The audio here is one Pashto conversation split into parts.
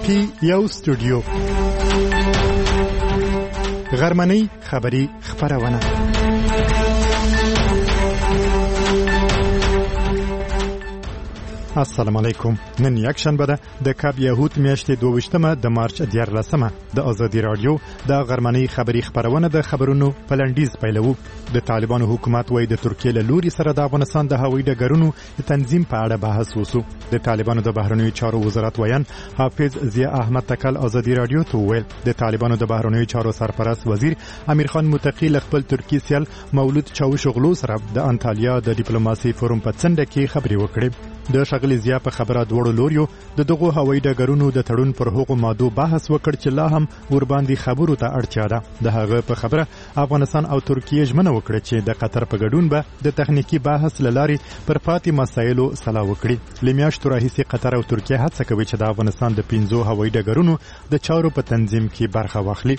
یو استودیو غرمنۍ خبری خبرونه. السلام علیکم. نن یک شنبه ده د کاب یهود میاشتې 22مه د مارچ 14مه د آزادی رادیو د غرمنۍ خبری خبرونه د خبرونو پلندیز پیلوو. د طالبانو حکومت وایي د ترکیه له لوري سره د افغانستان د هوایي ډګرونو د تنظیم په اړه بحث وسو. د طالبانو د بهرنیو چارو وزارت ویان حافظ ضیا احمد تکل آزادی رادیو ته ویل د طالبانو د بهرنیو چارو سرپرست وزیر امیر خان متقی له خپل ترکی سیال مولود چاوشوغلو سره د انټالیا د ډیپلوماسي فورم په څنډه کې خبرې وکړې. د شغل ضیا په خبره دوړو لوریو د دغه هوایي ډګرونو د تړون پر هغو مادو بحث وکړ چې لا هم ور باندې خبرو ته اړتیا ده. د هغه په خبره افغانستان او ترکیه ژمنه وکړه چې د قطر په ګډون به د تخنیکی بحث لاري پر پاتې مسایلو صلاح وکړي. لمیاشتو راهیسې قطر او ترکیه هڅه کوي چې د افغانستان د 15 هوایي ډګرونو د چارو په تنظیم کې برخه واخلي.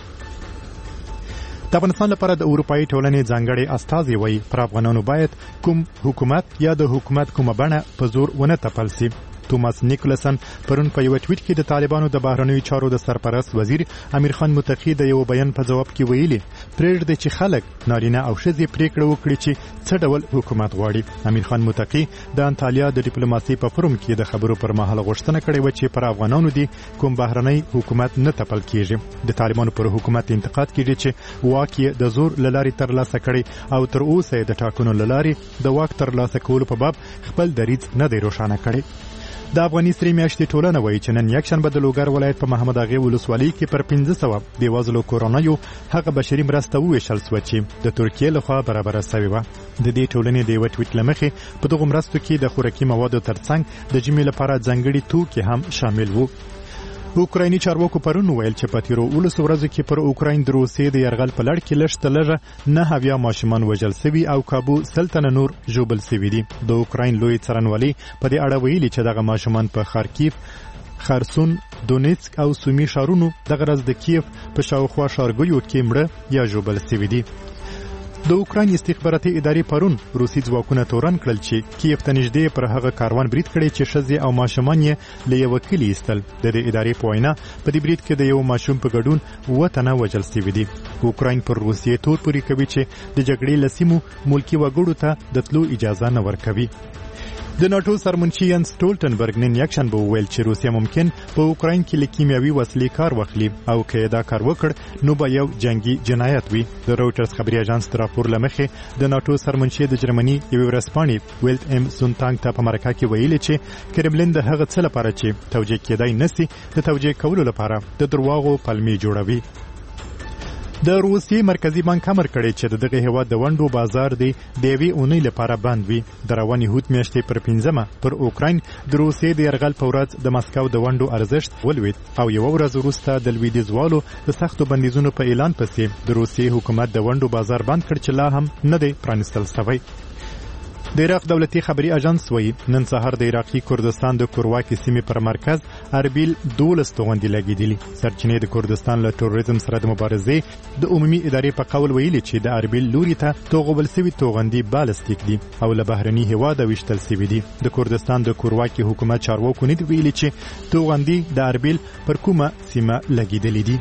د افغانستان لپاره د اروپאי ټولنې ځانګړي استازي وایي پر افغانانو باید کوم حکومت یا د حکومت کومه بڼه په زور ونه تپل سي. توماس نیکولسن پرون په یو ټویټ کې د طالبانو د بهرنیو چارو د سرپرست وزیر امیر خان متقی د یو بیان په جواب کې ویلي پرېږدي چې خلک نارینه او ښځې پریکړه وکړي چې څه ډول حکومت غواړي. امیر خان متقی د انټالیا د ډیپلوماسي په فورم کې د خبرو پر مهال غوښتنه کړې و چې پر افغانانو دي کوم بهرنی حکومت نه تپل کیږي. د طالبانو پر حکومت انتقاد کیږي چې واک یې د زور لاري ترلاسه کړي او تر اوسه د ټاکنو لاري د واک ترلاسه کولو په باب خپل دریځ نه دی روښانه کړی. د افغاني سری میاشتې ټولنه وایي چې نن یک شنبه د لوګر ولایت په محمد اغه ولسوالۍ کې پر 1500 د وازلو کورونایو هغه بشري مرسته وویشل شو چې د ترکیه لخوا برابر شوی و. د دې ټولنې د یو ټویټ لمخې په دغه مرستو کې د خوراکي موادو ترڅنګ د جمعې لپاره ځانګړي توکي هم شامل وو. اوکرایني چارواکو پرون ویل چې په تیرو 19 ورځو کې پر اوکراین د روسیې د یرغل په لړ کې لږ تلغه 9 ماشومان وژل شوي او کابو سلطنه نور ژوبل شوي دي. د اوکراین لوی څارنوالي په دې اړه ویلي چې دغه ماشومان په خارکیف، خرسون، دونیتسک او سومي ښارونو د غرض د کیف په شاوخوا ښارګیو کې مړه یا ژوبل شوي دي. د اوکراین استخباراتي ادارې پرون روسي ځواکونه تورن کړل چې کیف ته نږدې پر هغه کاروان برید کړی چې ښځې او ماشومان یې له یو کلي ایستل. د دې ادارې په وینا په دې برید کې د یو ماشوم په ګډون 7 تنه وژل شوي دي. اوکراین پر روسیې تور پورې کوي چې د جګړې له سیمو ملکي وګړو ته د تلو اجازه نه ورکوي. د ناتو سرمنشي یانس سټولټنبرګ نن یک شنبه وویل چې روسیه ممکن په اوکراین کې له کیمیاوي وسلې کار واخلي او که دا کار وکړ نو به یو جنگي جنایت وي. د رويټرز خبري اژانس د راپور لمخې د ناتو سرمنشي د جرمني یو ورسپانې ویلټ ام سونتانګ ته په مرکه کې ویلي چې کرملین د هغه څه لپاره چې توجیه کېدای نسی د توجیه کولو لپاره د درواغو پلمې جوړوي. د روسیې مرکزی بانک امر کړی چې دغه هیواد د ونډو بازار دی د یوې اونۍ لپاره بند وي. د رواني هوت میاشتې پر 15مه پر اوکراین د روسیې د یرغل په ورځ د مسکو د ونډو ارزښت ولوید او یو ورځ وروسته د لویدیځوالو د سختو بندیزونو په اعلان پسې د روسیې حکومت د ونډو بازار بند کړ چې لا هم نه دی پرانیستل شوی. د عراق دولتي خبري اژانس وایي نن سهار د عراقي کردستان د کورواکي سیمې پر مرکز اربیل 12 توغندي لګیدلي. سرچینې د کردستان له تروریزم سره د مبارزې د عمومي ادارې په قول ویلي چې د اربیل لوري ته توغبل سوي توغندي بالستیک دي او له بهرني هیواد وشتل سوي دي. د کردستان د کورواکي حکومت چارواکو نه دی ویلي چې توغندي د اربیل پر کومه سیمه لګیدلي دي.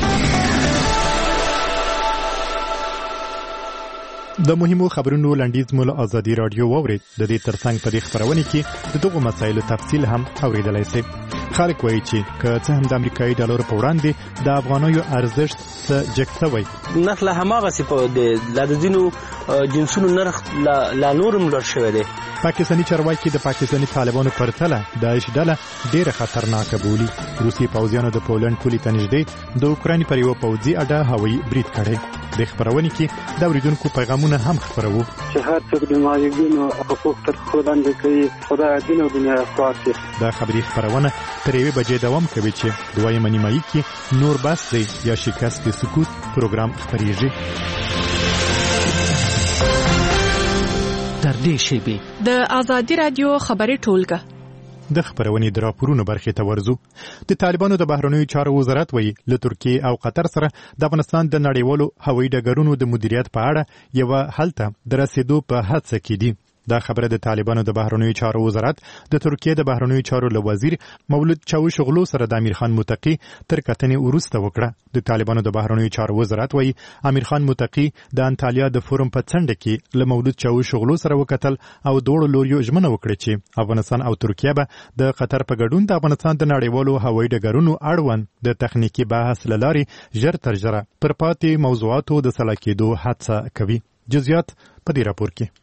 د مهمو خبرونو لنډیز مول آزادی رادیو ووري د دې ترڅنګ په دې خبرونه کې د دغه مسایلو تفصیل هم اوریدلای شئ. خلک وایي چې که څه هم د امریکایي ډالر په وړاندې د افغانیو ارزښت څه جګ نرخ له هماغه څه په د ځینو جنسونو نرخ لا نورم لوړ شوی دی. پاکستاني چارواکي د پاکستاني طالبانو پرتله داعش ډله ډیره خطرناکه بولي. روسي پوځیانو د پولند پولې ته نږدې د اوکراین پر یو پوځي اډه هوایي برید کړی. د خبرونه کې د اوریدونکو پیغامونه هم خبرو چې هر څوک د مایګینو حقوق تر خوندې کوي خدای دین او دنیا خاصه. دا خبري خبرونه تر 1 بجې دوام کوي چې دویمه نیمایي کې نور بس دی یا شکست سکوت پروګرام خبريږي. در دې شیبه د آزادی رادیو خبري ټولګه د خبرونې د راپورونو برخې ته ورزو. د طالبانو د بهرنیو چارو وزارت وایي له ترکیه او قطر سره د افغانستان د نړیوالو هوایي ډګرونو د مدیریت په اړه یو حل ته د رسیدو په هڅه کې دي. دا خبره د طالبانو د بهرنیو چارو وزارت د ترکیه د بهرنیو چارو له وزیر مولود چاوشغلو سره د امیر خان متقی تر کتنې وروسته وکړه. د طالبانو د بهرنیو چارو وزارت وایي امیر خان متقی د انټالیا د فورم په څنډه کې له مولود چاوشغلو سره وکتل او دوړو لوریو ژمنه وکړه چې افغانستان او ترکیه به د قطر په ګډون د افغانستان د نړیوالو هوایي ډګرونو اړوند د تخنیکی بحث لارې ژر تر ژره پر پاتې موضوعاتو د سلا کېدو هڅه کوي. جزئیات په دې راپور کې.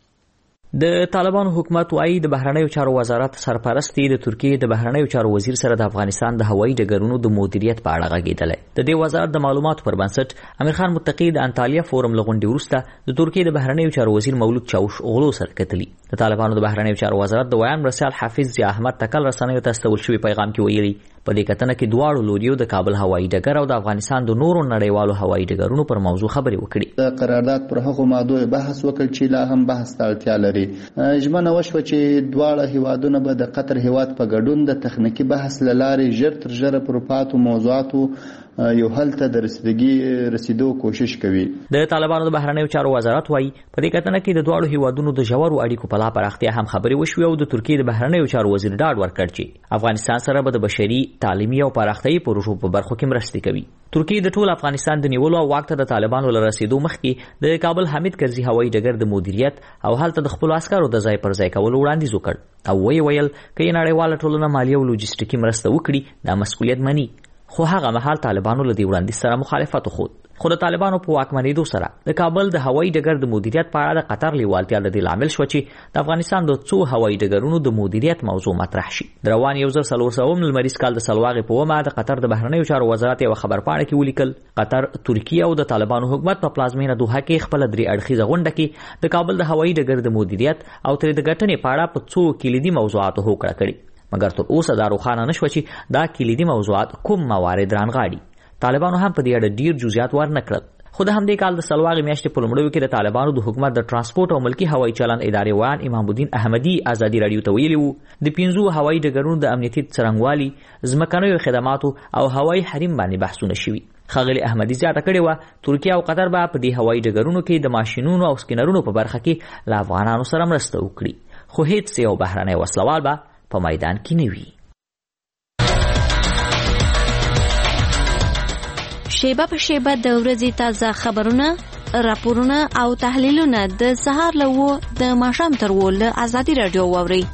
د طالبانو حکومت وايي د بهرنیو چارو وزارت سرپرستی د ترکیه د بهرنیو چارو وزیر سره د افغانستان د هوایي ډګرونو د مدیریت په اړه غږیدل. د دې وزارت د معلوماتو پر بنسټ امیر خان متقی د انټالیا فورم لغونډې وروسته د ترکیه د بهرنیو چارو وزیر مولود چاوشغلو سره کتلی. د طالبانو د بهرنیو چارو وزارت د ویان مرسل حافظ ضیا احمد تکل رسنیو ته استول شوی پیغام کې ویلي په دې کتنه کې دواړو لوریو د کابل هوایي ډګر او د افغانستان د نورو نړیوالو هوایي ډګرونو پر موضوع خبرې وکړي. د قرارداد پر هغو مادو بحث وکړ چې لا هم بحث ته اړتیا لري. ژمنه وشوه چې دواړه هیوادونه به د قطر هیواد په ګډون د تخنیکی بحث لارې ژر تر ژره پر پاتو موضوعاتو یو حل ته د رسیدو کوشش کوي. د طالبانو د بهرنیو چارو وزارت وايي په دې کتنه کې د دواړو هیوادونو د ژورو اړیکو په لا پراختیا هم خبرې وشوې او د ترکیه د بهرنیو چارو وزیر ډاډ ورکړ چې افغانستان سره به د بشري، تعلیمي او پراختیايي پروژو په برخو کې مرستې کوي. ترکیه د ټول افغانستان د نیولو او واک ته د طالبانو له رسیدو مخکې د کابل حمید کرزي هوایي ډګر د مدیریت او هلته د خپل عسکرو د ځای پر ځای کولو وړاندیز وکړ او ویل چې نړیواله ټولنه مالي او لوجستیکي مرسته وکړي دا مسؤلیت مني. خو هغه مهال طالبانو له دې وړاندیز سره مخالفت وښود. خو د طالبانو په واکمنېدو سره د کابل د هوایي ډګر د مدیریت په اړه د قطر لیوالتیا د دې لامل شو چې د افغانستان د څو هوایي ډګرونو د مدیریت موضوع مطرح شي. د روان 1400 لمریز کال د سلواغې په ومه د قطر د بهرنیو چارو وزارت یو خبرپاڼه کې ولیکل قطر، ترکیه او د طالبانو حکومت په پلازمینه دوحه کې خپل درې اړخیزه غونډه کې د کابل د هوایي ډګر د مدیریت او تر د ګټنې په اړه په څو کلیدي موضوعاتو هوکړه کړې. مګر تر اوسه دا روښانه نشوه چې دا کلیدي موضوعات کوم موارد رانغاړي. طالبانو هم په دې اړه ډیر جزئیات ورنکړل. خو د همدې کال د سلواغې میاشتې په لومړیو کې د طالبانو د حکومت د ترانسپورت او ملکی هوایي چلند ادارې ویان امام الدین احمدي ازادي رادیو ته ویلي وو د 5 هوایي ډګرونو د امنیتي څرنګوالي، ځمکنیو خدماتو او هوایي حریم باندې بحثونه شوي. ښاغلي احمدي زیاته کړې وه ترکیه او قطر به په دې هوایي ډګرونو کې د ماشینونو او سکینرونو په برخه کې له افغانانو سره مرسته وکړي. خو هیڅ یو بهرنی وسلوال به په میدان کې نه وي. شیبه په شیبه د ورځې تازه خبرونه، راپورونه او تحلیلونه د سهار له 9 د ماښام تر 10 له ازادي رادیو واورئ.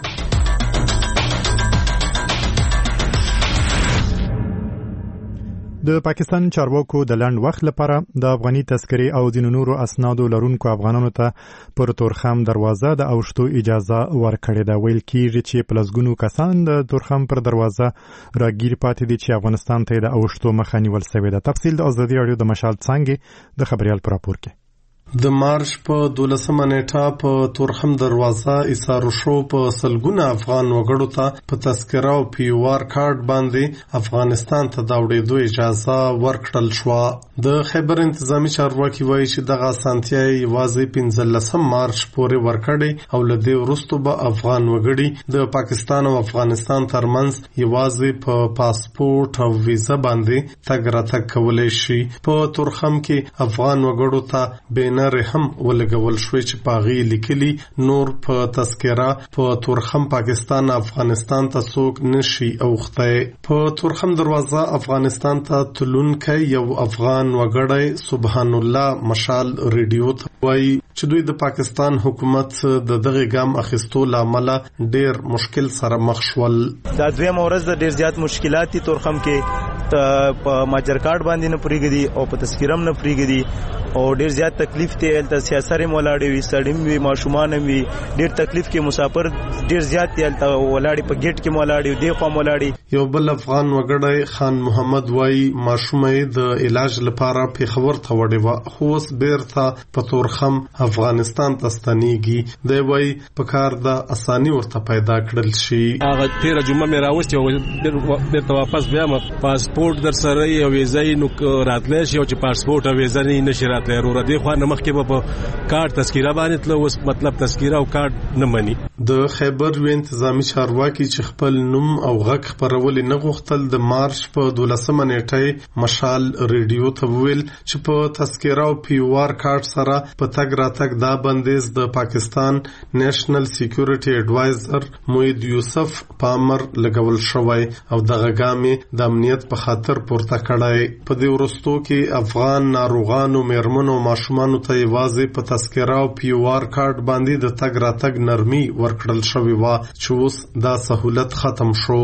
د پاکستان چارواکو د لنډ وخت لپاره د افغاني تذکرې او ځینو نورو اسنادو لرونکو افغانانو ته پر تورخم دروازه د اوښتو اجازه ورکړې ده. ویل کېږي چې په لسګونو کسان د تورخم پر دروازه راګیر پاتې دي چې افغانستان ته د اوښتو مخه نیول شوې ده. تفصیل د ازادي رادیو د مشال څانګې د خبريال پر راپور کې. د مارچ په 12 نیټه په تورخم دروازه ایثارو شو په سلګونه افغان وګړو ته په تذکره او پیوار کارت باندې افغانستان ته د وړېدو اجازه ورکړل شو. د خیبر انتظامی چارواکي وایي چې دغه اسانتیا یوازې 15 مارچ پورې ورکړي او له دې وروسته به افغان وګړي د پاکستان او افغانستان ترمنځ یوازې په پاسپورت او ویزا باندې تګ راتګ کولای شي. په تورخم کې افغان وګړو ته بین هم ولګول شوې چې پاغي لیکلي نور په تذکره په تورخم پاکستان افغانستان ته څوک نشي اوخته. په تورخم دروازه افغانستان ته تلونکي یو افغان وګړی سبحان الله مشال ریډیو ته وایي چې دوی د پاکستان حکومت د دغه ګام اخیستو لامل ډیر مشکل سره مخ شول. دا دویم ورځ د ډیر زیات مشکلات دي تورخم کې په ماجر کارت باندې نه پریږدي او په تذکرم نه پریږدي او ډیر زیات تکلیف ته الته سیاسره مولاړي وي سړیم وي ماشومان وي ډیر تکلیف کې مسافر ډیر زیات ته ولاړي په گیټ کې مولاړي دی خو مولاړي. یو بل افغان وګړی خان محمد وای ماشومې د علاج لپاره په خبر ته وړي و خو اوس بیرته په تورخم افغانستان ته ستنیږي. دی وای په کار د اساني ورته پیدا کړل شي. هغه تیر جمعه مې راوستي او بیرته واپس بیا ما پاس پاسپورت در سره او ویزا نو راتلای شي او چې پاسپورت او ویزا نه نشي راتلای ورور دی خو نه مخکې په کارت تذکره باندې تل اوس مطلب تذکره او کارت نه مني. د خیبر یو انتظامی چارواکي چې خپل نوم او غږ خپرول نه غوښتل د مارچ په 12 نیټه مشال ریډیو ته ویل چې په تذکره او پی او آر کارت سره په تګ راتګ دا بندیز د پاکستان نېشنل سکیورټي ایڈوایزر موید یوسف پامر لګول شوی او دغه ګامې د امنیت په خاطر پورته کړای. په دې ورستو کې افغان ناروغانو میرمنو ماشومانو ته یوازې په تذکره او پی او آر کارت باندې د تګ راتګ نرمي ورکړل شوی و چې اوس دا سہولت ختم شو.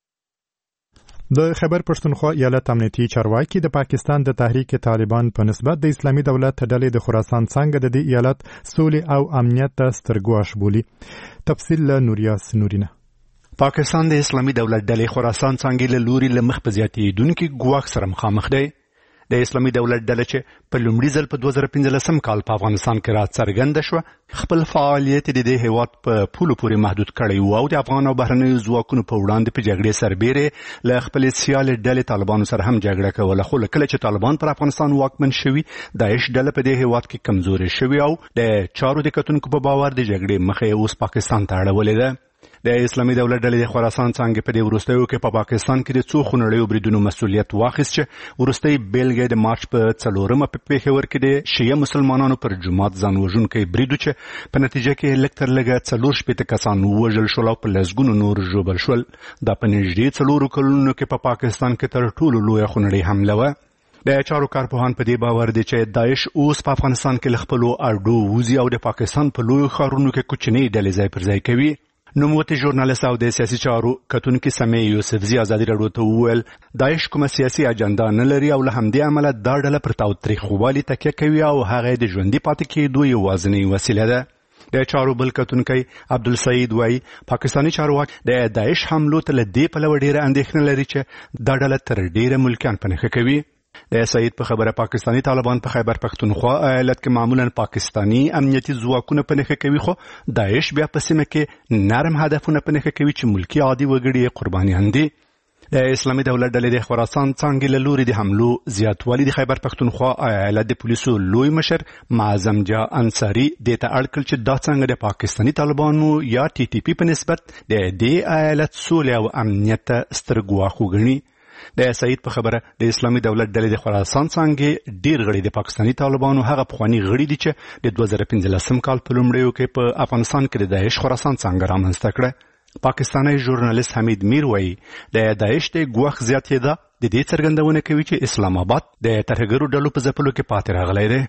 د خیبر پښتونخوا ایالت امنیتي چارواکي د پاکستان د تحریک طالبان په نسبت د اسلامي دولت ډلې د خراسان څنګه د دې ایالت سولې او امنیت ته سترګواش بولی. تفصیل له نوریاس نورینه. پاکستان د اسلامي دولت ډلې خراسان څنګه له لوري لمخ په زیاتېدونکو ګواښ سره مخامخ دی. د اسلامي دولت ډله چې په لومړي ځل په 2015 کال په افغانستان کې راڅرګنده شو خپل فعالیت د دې هیواد په پولو پورې محدود کړی و او د افغان او بهرنیو ځواکونو په وړاندې په جګړې سربېره له خپل سیال ډلې طالبانو سره هم جګړه کوله. خو کله چې طالبان پر افغانستان واکمن شوي داعش ډله په دې هیواد کې کمزوري شوي او د چارو د کتونکو په باور د جګړې مخه اوس پاکستان ته اړولې ده. د اسلامي دولت ډلې د خراسان څنګه په دې وروستیو کې په پاکستان کې د څو خونړیو بریدونو مسؤلیت واخیست چې وروستۍ بیلګه د مارچ په 4 په پیښور کې د شیعه مسلمانانو پر جماعت ځان وژونکی برید چې په نتیجه کې لږ تر لږه 4 کسان ووژل شول او په لسګونو نور ژوبل شول. دا په نږدې 4 کلونو کې په پاکستان کې تر ټولو لویه خونړۍ حمله وه. د چارو کارپوهان په دې باور دي چې داعش اوس په افغانستان کې له خپلو اډو وځي او د پاکستان په لویو ښارونو کې کوچنۍ ډلې ځای پر ځای کوي. نوموتی ژورنالیست او د سیاسي چارو کتونکي سمیع یوسفزي ازادي راډیو ته وویل داعش کومه سیاسي اجنډا نه لري او له همدې امله دا ډله پر تاوتریخوالي تکیه کوي او هغه د ژوندي پاتې کېدو یوازینۍ وسیله ده. د چارو بل کتونکی عبدالسعید وایي پاکستاني چارواکي د داعش حملو ته له دې پلوه ډېره اندېښنه لري چې دا ډله تر ډېره ملکیان په نښه کوي. د سعید په خبره پاکستاني طالبان په خیبر پښتونخوا ایالت کې معمولا پاکستاني امنیتي ځواکونه په نښه کوي خو داعش بیا په سیمه کې نرم هدفونه په نښه کوي چې ملکی عادي وګړي قربانیان دي. د اسلامي دولت ډلې د خراسان څنګه له لوري د حملو زیاتوالی د خیبر پښتونخوا ایالت د پولیسو لوی مشر معظم جا انصاری د ته اړکل چې دا څنګه د پاکستاني طالبانو یا ټي ټي پی په نسبت د دې ایالت سولې او امنیت سترګواخ وګڼي. د سعید په خبره د اسلامي دولت ډلې د خراسان څنګه ډیر غړي د پاکستاني طالبانو هغه پخوانی غړي دي چې د 2015 کال په لومړیو کې په افغانستان کې د داعش خراسان څنګه رامنځته کړه. پاکستاني ژورنالیست حمید میر وایي د داعش د ګواښ زیاتېدا د دې څرګندونه کوي چې اسلام آباد د ترهګرو ډلو په ځپلو کې پاتې راغلی دی.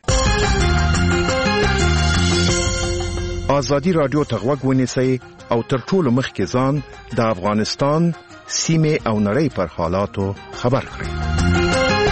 ازادي راډیو ته غوږ ونیسئ او تر ټولو مخکې ځان د افغانستان سیمه او نړۍ پر حالاتو خبر کړئ.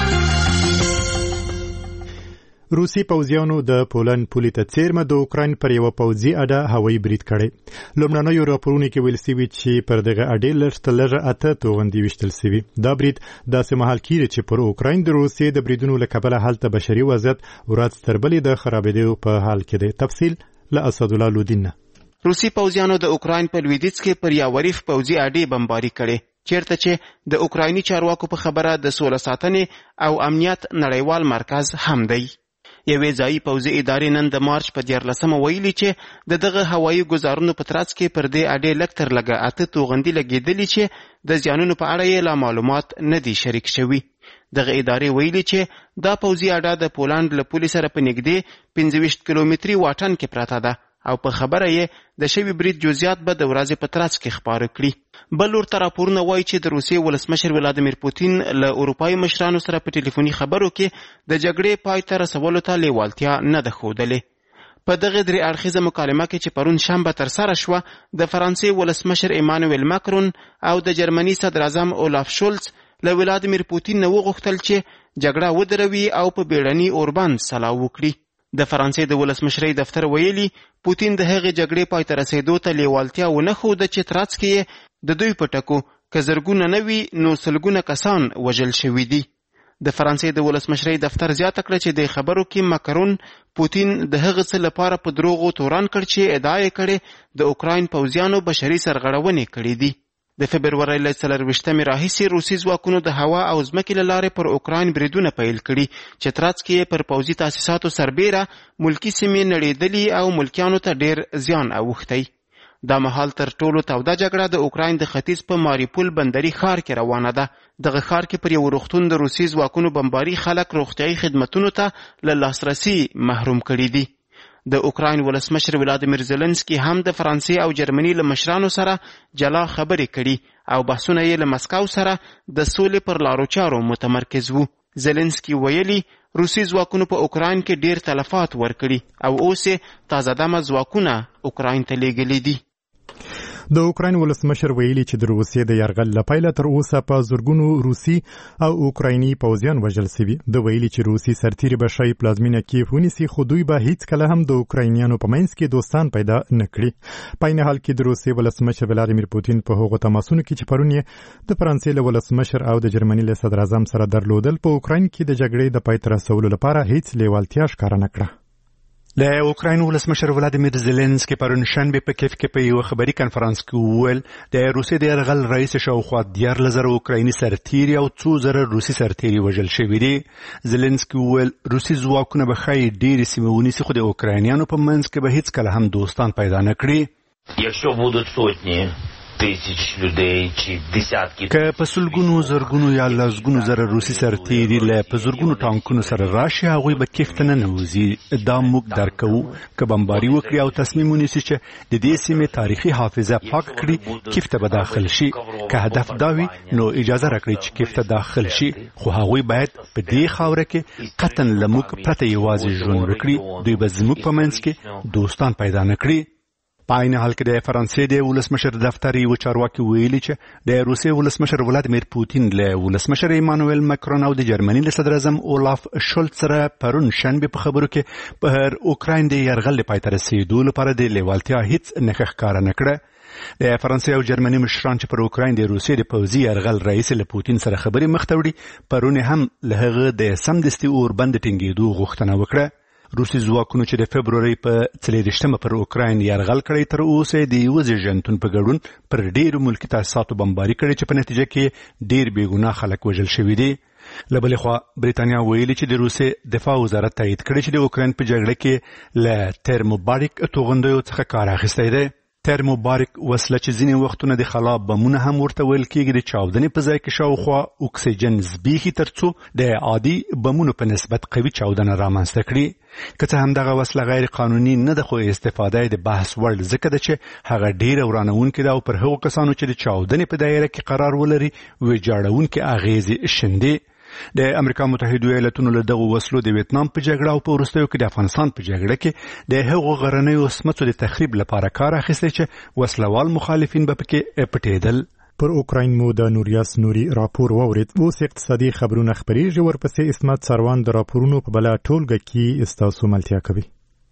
روسي پوځیانو د پولند پولې ته څیرمه د اوکراین پر یو پوځي اډه هوایي برید کړی. لومړنیو راپورونو کې ویل شوي چې پر دغه اډې لږ 8 توغندي وشتل شوي. دا برید داسې مهال کېږي چې پر اوکراین د روسیې د بریدونو له کبله هلته بشري وضعیت ورځ تر بلې د خرابېدو په حال کې دی. تفصیل له اسدالله لودین. روسي پوځیانو د اوکراین په لویدیځ کې پر یو وریف پوځي اډې بمباري کړې چیرته چې د اوکرایني چارواکو په خبره د سوله ساتنې او امنیت نړیوال مرکز هم دی. یوې ځایي پوځي ادارې نن د مارچ په 14 ویلي چې دغه هوایي ګزارونو په ترڅ کې پر دې اډې لږ تر لږه 8 توغندي لګېدلي چې د زیانونو په اړه یې لا معلومات نه دي شریک شوي. دغه ادارې ویلي چې دا پوځي اډه د پولند له پولې سره په نږدې 25 کیلومتري واټن کې پراته ده او په خبره یې د شوي برید جزئیات به د ورځې په ترڅ کې خپاره کړي. بل ورته راپورونه وایي چې د روسیې ولسمشر ولادیمیر پوتین له اروپایي مشرانو سره په ټلیفوني خبرو کې د جګړې پای ته رسولو ته لیوالتیا نه ده ښودلې. په دغه درې اړخیزه مکالمه کې چې پرون شنبه ترسره شوه د فرانسې ولسمشر ایمانویل ماکرون او د جرمني صدر اعظم اولاف شولز له ولادیمیر پوتین نه وغوښتل چې جګړه ودروي او په بیړني اوربند سلا وکړي. د فرانسې د ولسمشرۍ دفتر ویلي پوتین د هغې جګړې پای ته رسېدو ته لیوالتیا ونه ښوده چې ترڅ کې یې د دوی په ټکو که زرګونه نه وي نو سلګونه کسان وژل شوي دي. د فرانسې د ولسمشرۍ دفتر زیاته کړه چې د خبرو کې ماکرون پوتین د هغه څه لپاره په دروغو توران کړ چې ادعا یې کړې د اوکراین پوځیانو بشري سرغړونې کړې دي. د فبرورۍ له 24 راهیسې روسي ځواکونو د هوا او ځمکې له لارې پر اوکراین بریدونه پیل کړي چې ترڅ کې پر پوځي تاسیساتو سربیره ملکي سیمې نړېدلي او ملکیانو ته ډیر زیان اوښتی. دا مهال تر ټولو توده جګړه د اوکراین د ختیځ په ماریپول بندري ښار کې روانه ده. دغه ښار کې پر یو روغتون د روسي ځواکونو بمباري خلک روغتیایي خدمتونو ته له لاسرسي محروم کړي دي. د اوکراین ولسمشر ولادیمیر زيلنسکي هم د فرانسې او جرمني له مشرانو سره جلا خبرې کړي او بحثونه یې له مسکو سره د سولې پر لارو چارو متمرکز وو. زيلنسکي ویلي روسي ځواکونو په اوکراین کې ډیر تلفات ورکړي او اوس یې تازه دمه ځواکونه اوکراین ته لیږلي دي. د اوکراین ولسمشر ویلي چې د روسیې د یرغل لپاره تر اوسه په زورګونو روسي او اوکرایني پوځیان وژل شوي. د ویلي چې روسي سرتیري به شای پلازمینه کیف ونیسي خو دوی به هیڅ کله هم د اوکراینیانو په منځ کې دوستان پیدا نه کړي. په عین حال کې د روسیې ولسمشر ولادیمیر پوتین په هغو تماسونو کې چې پرون یې د فرانسې له ولسمشر او د جرمني له صدر اعظم سره درلودل په اوکراین کې د جګړې د پای ته رسولو لپاره هیڅ لیوالتیا ښکاره نه کړه. د اوکراین ولسمشر ولادیمیر زيلنسکي پرون شنبه په کیف کې په یو خبري کانفرنس کې وویل د روسیې د یرغل رئیس شاوخوا 14,000 اوکرایني سرتیري او 2,000 روسي سرتیري وژل شوي دي. زيلنسکي وویل روسي ځواکونه به ښایي ډېرې سیمې ونیسي خو د اوکراینیانو په منځ کې به هیڅ کله هم دوستان پیدا نه کړي. که په سلګونو زرګونو یا لسګونو زره روسي سرتیري له په زرګونو ټانکونو سره راشي هغوی به کیف ته ننوځي. دا موږ درک کوو. که بمباري وکړي او تصمیم ونیسي چې د دې سیمې تاریخي حافظه پاک کړي کیف ته به داخل شي. که هدف دا وي نو اجازه راکړي چې کیف ته داخل شي خو هغوی باید په دې خاوره کې قطعا له موږ پرته یوازې ژوند وکړي. دوی به زموږ په منځ کې دوستان پیدا نه کړي. په عین حال کې د فرانسې د ولسمشر دفتر یو چارواکي ویلي چې د روسیې ولسمشر ولادیمیر پوتین له ولسمشر ایمانوئل ماکرون او د جرمني له صدر اعظم اولاف شولټ سره پرون شنبه په خبرو کې په اوکراین د یرغل د پای ته رسیدو لپاره د لیوالتیا هیڅ نښه ښکاره نه کړه. د فرانسې او جرمني مشران چې پر اوکراین د روسیې د پوځي یرغل رئیس له پوتین سره خبرې مخ ته وړي پرون هم له هغه د سمدستي اوربند ټینګېدو غوښتنه وکړه. روسي ځواکونو چې د فبرورۍ په 24 پر اوکراین یرغل کړی تر اوسه د یو زیږنتون په ګډون پر ډېرو ملکي تاسیساتو بمباري کړي چې په نتیجه کې ډېر بېګناه خلک وژل شوي دي. له بلې خوا بریتانیا ویلي چې د روسیې دفاع وزارت تایید کړی چې د اوکراین په جګړه کې له ترموباریک توغندیو څخه کار اخیستی دی. ترموباریک وسله چې ځینې وختونه د خلا بمونه هم ورته ویل کېږي د چاودنې په ځای کې شاوخوا اکسیجن زبېښي ترڅو د عادي بمونو په نسبت قوي چاودنه رامنځته کړي. که څه هم دغه وسله غیر قانوني نه ده خو استفاده د بحث وړ ځکه ده چې هغه ډېره ورانوونکې ده او پر هغو کسانو چې د چاودنې په دایره کې قرار ولري ویجاړونکې اغېزې شیندي. د امریکا متحده ایالاتونو له دغو وسلو د ویتنام په جګړه او په وروستیو کې د افغانستان په جګړه کې د هغو غرنیو سمڅو د تخریب لپاره کار اخیستی چې وسلوال مخالفین به پکې پټېدل. پر اوکراین مو د نوریاس نوري راپور واورید. اوس اقتصادي خبرونه خبرېږي ورپسې اسمت سروان د راپورونو په بله ټولګه کې ستاسو ملتیا کوي.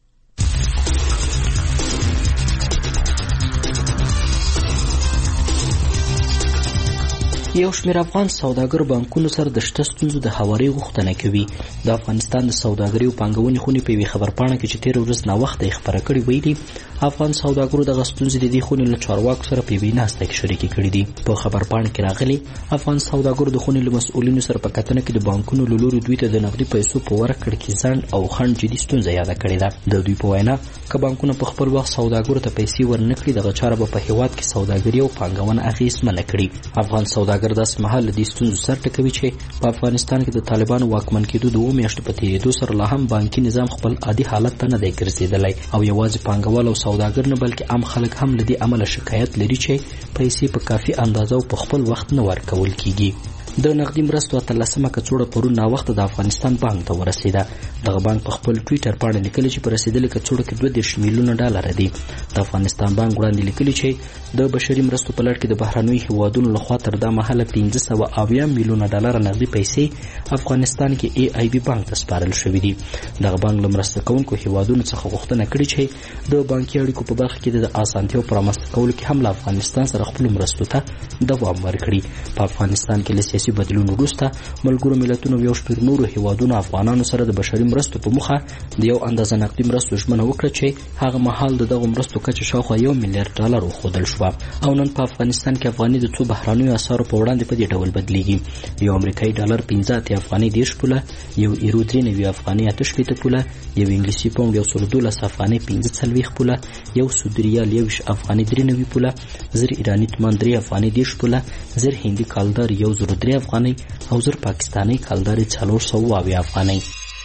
یو شمېر افغان سوداګر بانکونو سره د شته ستونزو د هواري غوښتنه کوي. د افغانستان د سوداګرۍ او پانګونې خونې په یوې خبرپاڼه کې چې تېره ورځ ناوخته یې خپره کړې ویلي افغان سوداګرو دغه ستونزې د دې خونې له چارواکو سره په یوې ناسته کې شریکې کړې دي. په خبرپاڼه کې راغلي افغان سوداګرو د خونې له مسؤلینو سره په کتنه کې د بانکونو له لوري دوی ته د نغدي پیسو په ورکړه کې ځنډ او خنډ جدي ستونزه یاده کړې ده. د دوی په وینا که بانکونه په خپل وخت سوداګرو ته پیسې ورنکړي دغه چاره به په هیواد کې سوداګري او پانګونه اغېزمنه کړي. افغان سوداګر داسې مهال د ستونزو سر ټکوي چې په افغانستان کې د طالبانو واکمن کېدو د 2 میاشتو په تېرېدو سره لا هم بانکي نظام خپل عادي حالت ته نه دی ګرځېدلی او یوازې پانګوال او سوداګر نه بلکې عام خلک هم له دې امله شکایت لري چې پیسې په کافي اندازه او په خپل وخت نه ورکول کېږي. د نقدي مرستو 13مه کڅوړه پرون ناوخته د افغانستان بانک ته ورسېده. دغه بانک په خپل ټویټر باندې لیکلي چې په رسېدلې کڅوړه کې 22 میلیونه ډالر دي. د افغانستان بانک وړاندې لیکلي چې د بشري مرستو په لړ کې د بهرنیو هیوادونو لخوا تر دا مهاله 570 میلیونه ډالر نقدي پیسې افغانستان کې AIB بانک ته سپارل شوې دي. دغه بانک له مرسته کوونکو هیوادونو څخه غوښتنه کړې چې د بانکي اړیکو په برخه کې د اسانتیاو په رامنځته کولو کې هم له افغانستان سره خپل مرستو ته دوام ورکړي. په افغانستان کې له سیاسي سیاسي بدلون وروسته ملګرو ملتونو یو شمېر نورو هیوادونو افغانانو سره د بشري مرستو په موخه د یو اندازه نقدي مرستو ژمنه وکړه چې هغه مهال د دغو مرستو کچه شاوخوا $1 میلیارډ وښودل شوه او نن په افغانستان کې افغاني د څو بهرنیو اسعارو په وړاندې په دې ډول بدلیږي. یو امریکایي ډالر 15 افغاني 10 پوله، یو ایرو 93 افغاني 8 پوله، یو انګلیسي پاونډ 112 افغاني 15 پوله، یو سعودي ریال 21 افغاني 93 پوله، زر ایرانی تومان 3 افغاني 10 پوله، زر هندي کالدار 103 افغاني او زر پاکستاني کالدار 420 افغاني.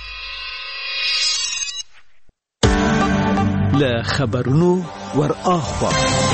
له خبرونو ور اخوا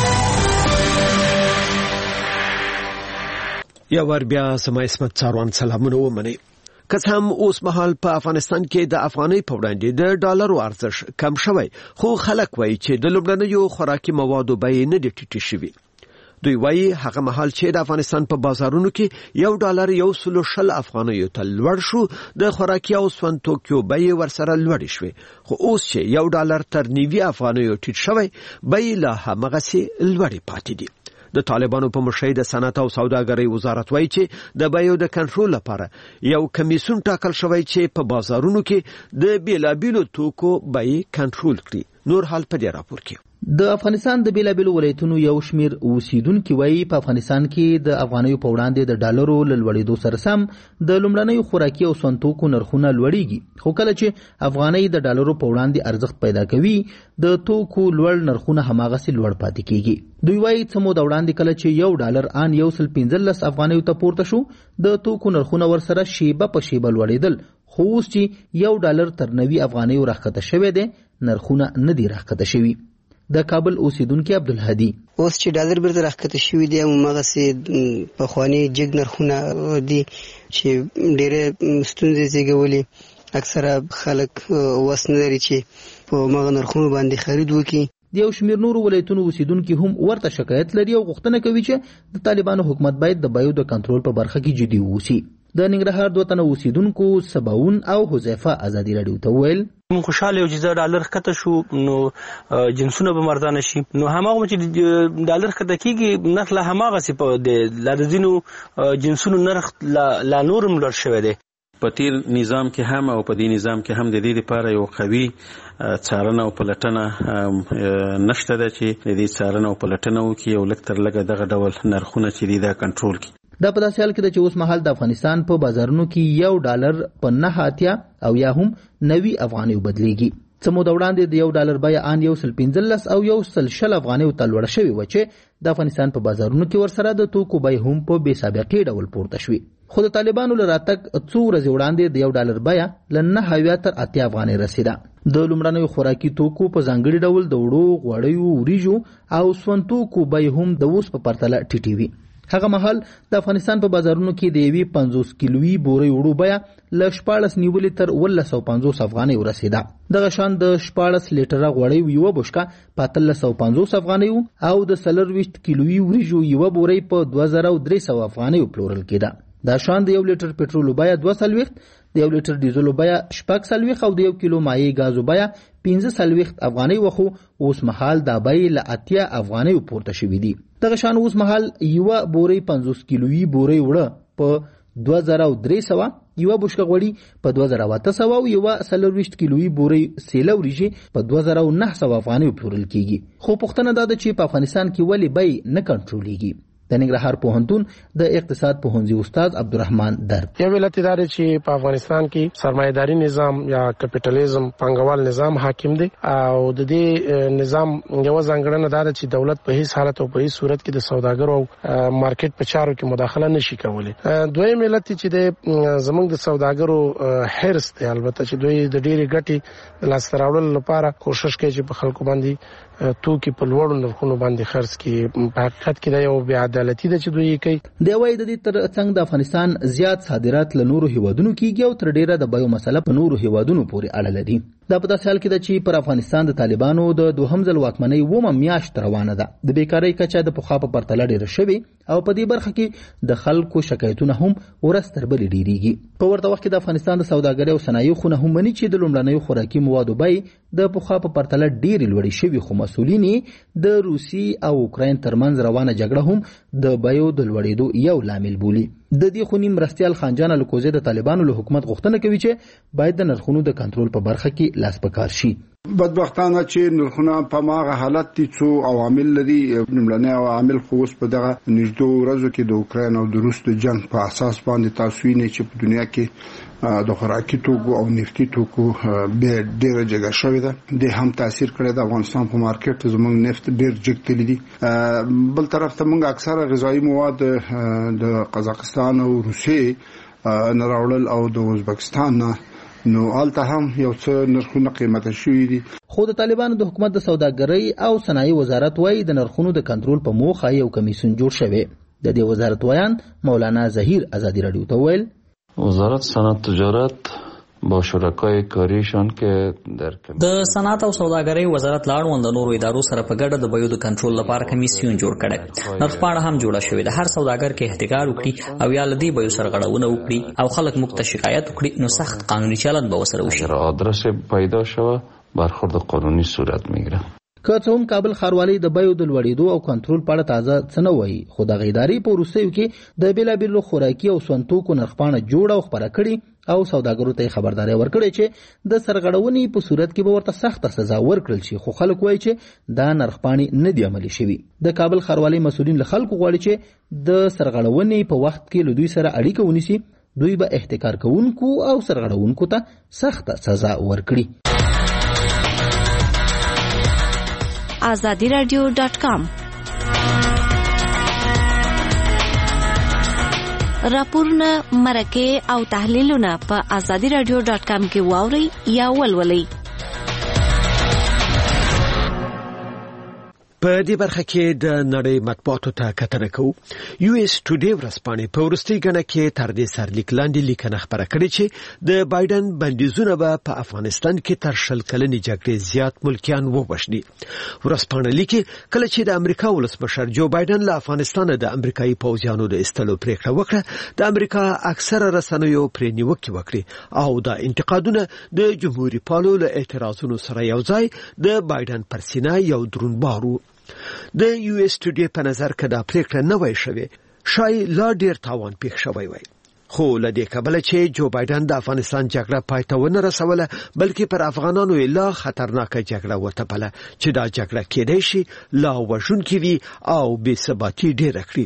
یا ور بیا سما اسمت څاروان سلامونه ومني. که هم اوس مهال په افغانستان کې د افغانۍ په وړاندې د ډالرو ارزښت کم شوی، خو خلک وایي چې د لومړنیو خوراکي موادو بیې نه دي ټیټې شوي. دوی وایي هغه مهال چې د افغانستان په بازارونو کې یو ډالر 120 افغانیو ته لوړ شو، د خوراکي او سون توکیو بیې ورسره لوړې شوې، خو اوس چې یو ډالر تر 90 افغانیو ټیټ شوی، بیې لا همغسې لوړې پاتې دي. د طالبانو په مشرۍ د صنعت او سوداګرۍ وزارت وایي چې د بیو د کنټرول لپاره یو کمیسیون ټاکل شوی چې په بازارونو کې د بیلابیلو توکو بیې کنټرول کړي. نور حال په دې راپور کې. د افغانستان د بیلابیلو ولایتونو یو شمیر اوسیدونکي وایي په افغانستان کې د افغانیو په وړاندې د ډالرو له لوړېدو سره سم د لومړنیو خوراکي او سونتوکو نرخونه لوړېږي، خو کله چې افغانۍ د ډالرو په وړاندې ارزښت پیدا کوي د توکو لوړ نرخونه هماغسې لوړ پاتې کیږي. دوی وایي څه موده وړاندې کله چې یو ډالر ان 115 افغانیو ته پورته شو، د توکو نرخونه ورسره شیبه په شیبه لوړېدل، خو اوس چې یو ډالر تر 90 افغانیو راښکته شوی دی نرخونه نه دي راښکته شوي. د کابل اوسیدونکي عبدالهادي اوس چې ډالر بیرته راښکته شوي دي هماغسې پخواني جګ نرخونه دي چې ډېرې ستونزې زېږولې، اکثره خلک وس نه لري چې په هماغه نرخونو باندې خرید وکړي. د یو شمیر نورو ولایتونو اوسیدونکي هم ورته شکایت لري او غوښتنه کوي چې د طالبانو حکومت باید د بیو د کنټرول په برخه کې جدي واوسي. د ننګرهار دوه تنه اوسیدونکو سباون او حذیفه ازادي راډیو ته وویل موږ خوشاله یو چې ډالر ښکته شو نو جنسونه به مرزانه شي، نو هماغه چې ډالر ښکته کیږي نرخ لا هماغسې په د ځینو جنسونو نرخ لا نورم لوړ شوی دی. په تیر نظام کې هم او په دې نظام کې هم د دې لپاره یو قوي څارنه او پلټنه نشته ده چې د دې څارنه او پلټنه وکړي او لږ تر لږه دغه ډول نرخونه چې دي دا کنټرول کړي. دا په داسې حال کې ده چې اوس مهال د افغانستان په بازارونو کې یو ډالر په 9 او یا هم 90 افغانیو بدلیږي. څه موده وړاندې د یو ډالر بیه ان 115 او 120 افغانیو ته لوړه شوې وه چې د افغانستان په بازارونو کې ورسره د توکو بیې هم په بې سابقې ډول پورته شوې. خو د طالبانو له راتګ څو ورځې وړاندې د یو ډالر بیه له 9 تر 8 افغانۍ رسیده. د لومړنیو خوراکي توکو په ځانګړي ډول د وړو، غوړیو، وریجو او سون توکو بیې هم د اوس په پرتله ټیټې وي. هغه مهال د افغانستان په بازارونو کې د یوې 50 کیلوي بورې وړو بیه له 14 نیولې تر 1950 افغانۍ ورسېده. دغه شان د 14 لیټره غوړیو یوه بشکه په 1350 افغانۍ او د 24 کیلوي وریجو یوه بورې په 2300 افغانۍ پلورل کېده. دا شان د 1 لیټر پټرول بیه 240، د 1 لیټر ډیزل بیه 46 او د 1 کیلو مایع غاز بیه 15 افغانۍ وخو اوس مهال دا بیه له 80 افغانۍ پورته شوې دي. دغه شان اوس مهال یوه بورې 50 کیلوي بورې وړه په 2300، یوه بشکه غوړي په 2800 او یوه 40 کیلوي بورې سیله وریجې په 2900 افغانۍ پلورل کیږي. خو پوښتنه دا ده چې په افغانستان کې ولې بیې نه کنټرولېږي. د ننګرهار پوهنتون د اقتصاد پوهنځي استاد عبدالرحمن درد یو علت دا دی چې په افغانستان کې سرمایه‌داري نظام یا کپټالیزم پانګوال نظام حاکم دی او د دې نظام یو ځانګړنه دا ده چې دولت په هیڅ حالت او په هیڅ صورت کې د سوداګرو او مارکیټ په چارو کې مداخله نشي کولی. دویم علت چې د زمونږ د سوداګرو حرص دی، البته چې دوی د ډېرې ګټې لاسته راوړلو لپاره کوشش کوي چې په خلکو باندې توکي په لوړو نرخونو باندې خرڅ کړي. په حقیقت کې دا یو بې عدالتي ده چې دوی کوي. دی وايي د دې ترڅنګ د افغانستان زیات صادرات له نورو هیوادونو کیږي او تر ډیره د بیو مسله په نورو هیوادونو پورې اړه لري. دا په داسې حال کې ده چې پر افغانستان د طالبانو د دوهم ځل واکمنۍ 9 میاشت روانه ده. د بیکارۍ کچه د پخوا په پرتله ډیره شوې او په دې برخه کې د خلکو شکایتونه هم ورځ تر بلې ډیریږي. په ورته وخت کې د افغانستان د سوداګرۍ او صنایعو خونه هم مني چې د لومړنیو خوراکي موادو بیې د پخوا په پرتله ډیرې لوړې شوې، خو مسؤلین د روسي او اوکراین ترمنځ روانه جګړه هم د بیو د لوړېدو یو لامل بولي. د دې خونی مرستيال خانجان الکوزي د طالبانو له حکومت غوښتنه کوي چې باید د نرخونو د کنټرول په برخه کې لاس پکار شي. بدبختانه چې نرخونه په ماغه حالت دي څو عوامل لري. لومړنی عامل خو اوس په دغه نږدې ورځو کې د اوکراین او د روس د جنگ په اساس باندې تاسو وینئ چې په دنیا کې د خوراکي توکو او نفتي توکو به ډیره جګه شوې ده. د هم تاثیر کړی د افغانستان په مارکیټ زموږ نفت ډیر جګ تللی دي. بل طرف ته موږ اکثره غذایی مواد د قزاقستان او روسیې نه راوړل او د ازبکستان نه، نو آلته هم یو څه نرخونه قیمته شوي دي. خو د طالبانو د حکومت د سوداګرۍ او صنایع وزارت وایي د نرخونو د کنټرول په موخه یو کمیسیون جوړ شوی. د دې وزارت وایان مولانا ظهیر ازادي رادیو ته ویل وزارت صنعت تجارت با شرکای کاریشان که در د صنعت او سوداګرۍ وزارت لاړوند د نورو ادارو سره په ګډه د بیو د کنټرول لپاره کمیسیون جوړ کړي. نرخ پاڼه هم جوړه شوې ده. هر سوداګر کې احتکار وکړي او یا لدی بیو سره غړونه وکړي او خلک مخ ته شکایت وکړي نو سخت قانوني چلند به وسره وشي. آدرس پیدا شوه برخورد قانوني صورت میگیره. که څه هم کابل ښاروالۍ د بیو د لوړېدو او کنټرول په اړه تازه څه نه وایي، خو د غیداري په وروستیو کې د بیلابیلو خوراکي او سونتوکو نرخپاڼه جوړه او خپره کړي او سوداګرو ته خبرداري ورکړي چې د سرغړونې په صورت کې به ورته سخته سزا ورکړل شي. خو خلک وایي چې دا نرخپاڼې نه دی عملي شوي. د کابل ښاروالۍ مسؤلین له خلکو غواړي چې د سرغړونې په وخت کې له دوی سره اړیکه ونیسي، دوی به احتکار کوونکو او سرغړونکو ته سخته سزا ورکړي. azadiradio.com راپورونه، مرکې او تحلیلونه په azadiradio.com کې واورئ یا ولولئ. په دې برخه کې د نړۍ مطبوعاتو ته کتنه کوو. یو اس ټوډے ورځپاڼې په وروستي غنه کې تر دې سرلیک لاندې لیکنه خبره کړې چې د بایدن بندیزونه به په افغانستان کې تر 100 کلنې جګړې زیات ملکیان ووژني. ورځپاڼه لیکي کله چې د امریکا ولسمشر جو بایدن له افغانستان د امریکایي پوځیانو د استلو پریکړه وکړه، د امریکا اکثره رسنیو پرې نیوکې وکړې او د انتقادونه د جمهوریت پالو له اعتراضونو سره یو ځای د بایدن پر سینه یو درون بار و. د یو اس ټوډے په نظر کې دا پریکړه نه وای شوی، شاید لا ډیر تاوان پېښ شوی وای. خو لدې کبله چې جو بایدن د افغانستان جګړه پای ته ونه رسوله، بلکې پر افغانانو لا خطرناکه جګړه وتپله چې دا جګړه کېدای شي لا وژونکې وي او بې ثباتي ډیره کړي.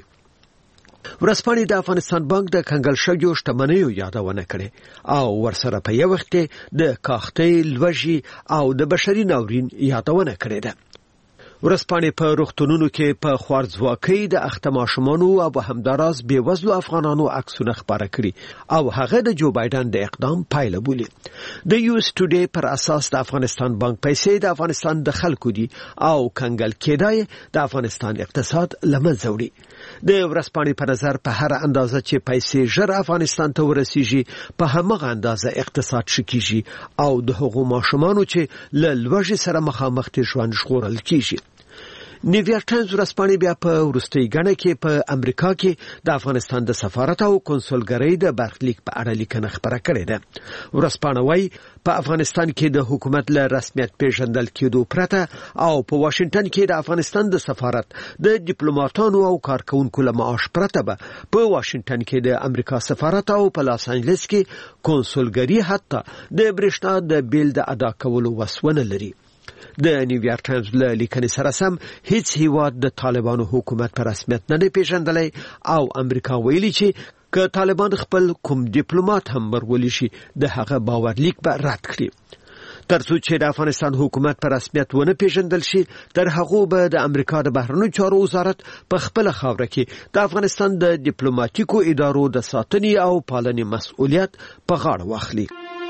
ورځپاڼې د افغانستان بانک د کنګل شویو شتمنیو یادونه کړې او ورسره په یو وخت د کاختۍ، لوږې او د بشري ناورین یادونه کړې ده. ورځپاڼې په روغتونونو کې په خوارځواکۍ د اخته ماشومانو او همداراز بېوزلو افغانانو عکسونه خپاره کړي او هغه د جو بایدن د اقدام پایله بولي. د یو اس ټوډے پر اساس د افغانستان بانک پیسې د افغانستان د خلکو دي او کنګل کېدای د افغانستان اقتصاد لمنځه وړي. د ورځپاڼې په نظر په هر اندازه چې پیسې ژر افغانستان ته ورسیږي، په همغه اندازه اقتصاد شکیږي او د هغو ماشومانو چې له لوږې سره مخامخ دي ژوند ژغورل کیږي. نیویارک ټایمز ورځپاڼې بیا په وروستي غنه کې په امریکا کې د افغانستان د سفارت او کنسولګرۍ د برخلیک په اړه لیکنه خبره کړې ده. ورځپاڼه وايي په افغانستان کې د حکومت له رسمیت پیژندل کېدو پرته او په واشنگټن کې د افغانستان د سفارت د ډیپلوماټانو او کارکونکو له معاش پرته به په واشنگټن کې د امریکا سفارت او په لاس انجلس کې کنسولګرۍ حتی د برېښنا د بیل د ادا کولو وسونه لري. د نیویارک ټایمز له لیکنې سره سم هیڅ هیواد د طالبانو حکومت په رسمیت نه پیژندلی او امریکا ویلي چې که طالبان خپل کوم ډیپلوماټ هم ورولي شي د هغه باورلیک به رد کړي. ترڅو چې د افغانستان حکومت په رسمیت ونه پیژندل شي، تر هغه به د امریکا د بهرنیو چارو وزارت په خپل خاوره کې د افغانستان د ډیپلوماټیکو ادارو د ساتنې او پالنې مسؤلیت په غاړه واخلي.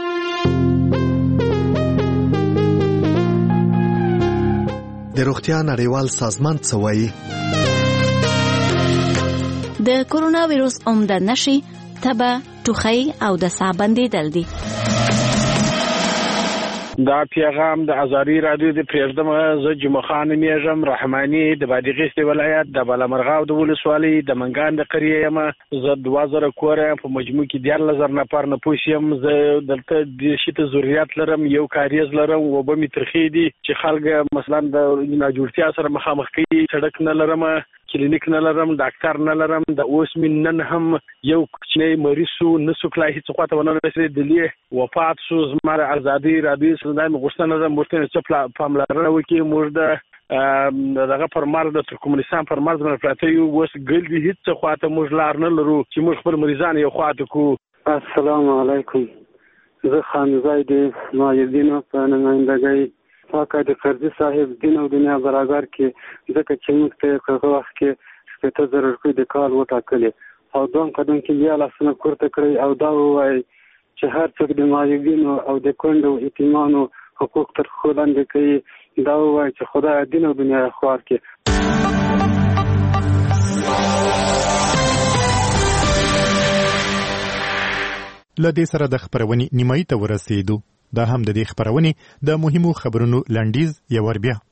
د روغتیا نړیوال سازمان څه وایي؟ د کورونا ویروس عمده نښې تبه، ټوخی او د ساه بندېدل دي. دا پیغام د ازادي رادیو د پریزدم زه جمعه خان میژم رحماني د بادغیس ولایت د بالامرغاو د ولسوالۍ د منګان د قریه یم. زه 2000 کور په مجموع کې 10000 نفر نه پوسیم. زه دلته د شته ضرورت لرم، یو کاریز لرم او به می ترخی دي چې خلک مثلا د ناجوړتیا سره مخامخ کوي، سړک نه لرم، کلینیک نه لرم ډاکټر نه لرم د اوس من نن هم یو کوچنی مریض سو نسو کلای هیڅ خواته ونه رسېد دلی وفات شو زماره ازادي رادیو سندای مغشتنه د مرتين چې پاملرنه وکي موږ د دغه پرمار د ترکمنستان پرمار د پراته یو وس ګل دي هیڅ خواته موږ لار نه لرو چې موږ خپل مریضان یو خواته کو. السلام علیکم. زه خانزای د مایدینو په نمائندګۍ پاکه د قرضي صاحب دین او دنیا برابر کې ځکه چې موږ ته په وخت کې شپږ زره روپۍ د کال وټاکلې او دوم قدم کې بیا لاسونه پورته کړی او دا وایي چې هر څوک د مایدینو او د کونډو یتیمانو حقوق تر پښو لاندې کوي دا وایي چې خدای دین او دنیا خوار کړي. لدې سره د خبرونې نیمایي ته ورسېدو. دا هم د دې خبرونې د مهمو خبرونو لنډیز یو ور بیا.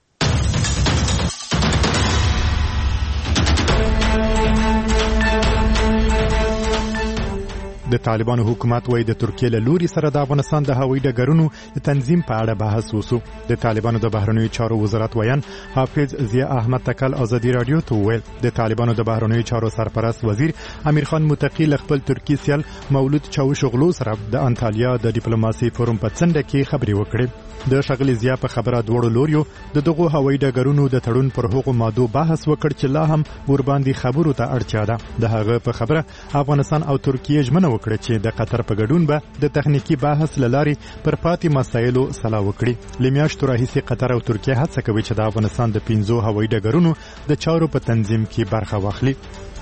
د طالبانو حکومت وایي د ترکیې له لوري سره د افغانستان د هوایي ډګرونو د تنظیم په اړه بحث وشو. د طالبانو د بهرنیو چارو وزارت ویان حافظ ضیا احمد تکل ازادي رادیو ته وویل د طالبانو د بهرنیو چارو سرپرست وزیر امیر خان متقی له خپل ترکی سیال مولود چاوشغلو سره د انټالیا د ډیپلوماسي فورم په څنډه کې خبرې وکړې. د شغلې ضیا په خبره دوړو لوریو د دغه هوایي ډګرونو د تړون پر هغو مادو بحث وکړ چې لا هم ورباندې خبرو ته اړتیا ده. د هغه په خبره افغانستان او ترکیه ژمنه وکړه چې د قطر په ګډون به د تخنیکی بحث لاري پر پاتې مسایلو سلا وکړي. لمیاشتو راهیسې قطر او ترکیه هڅه کوي چې د افغانستان د 15 هوایي ډګرونو د چارو په تنظیم کې برخه واخلي.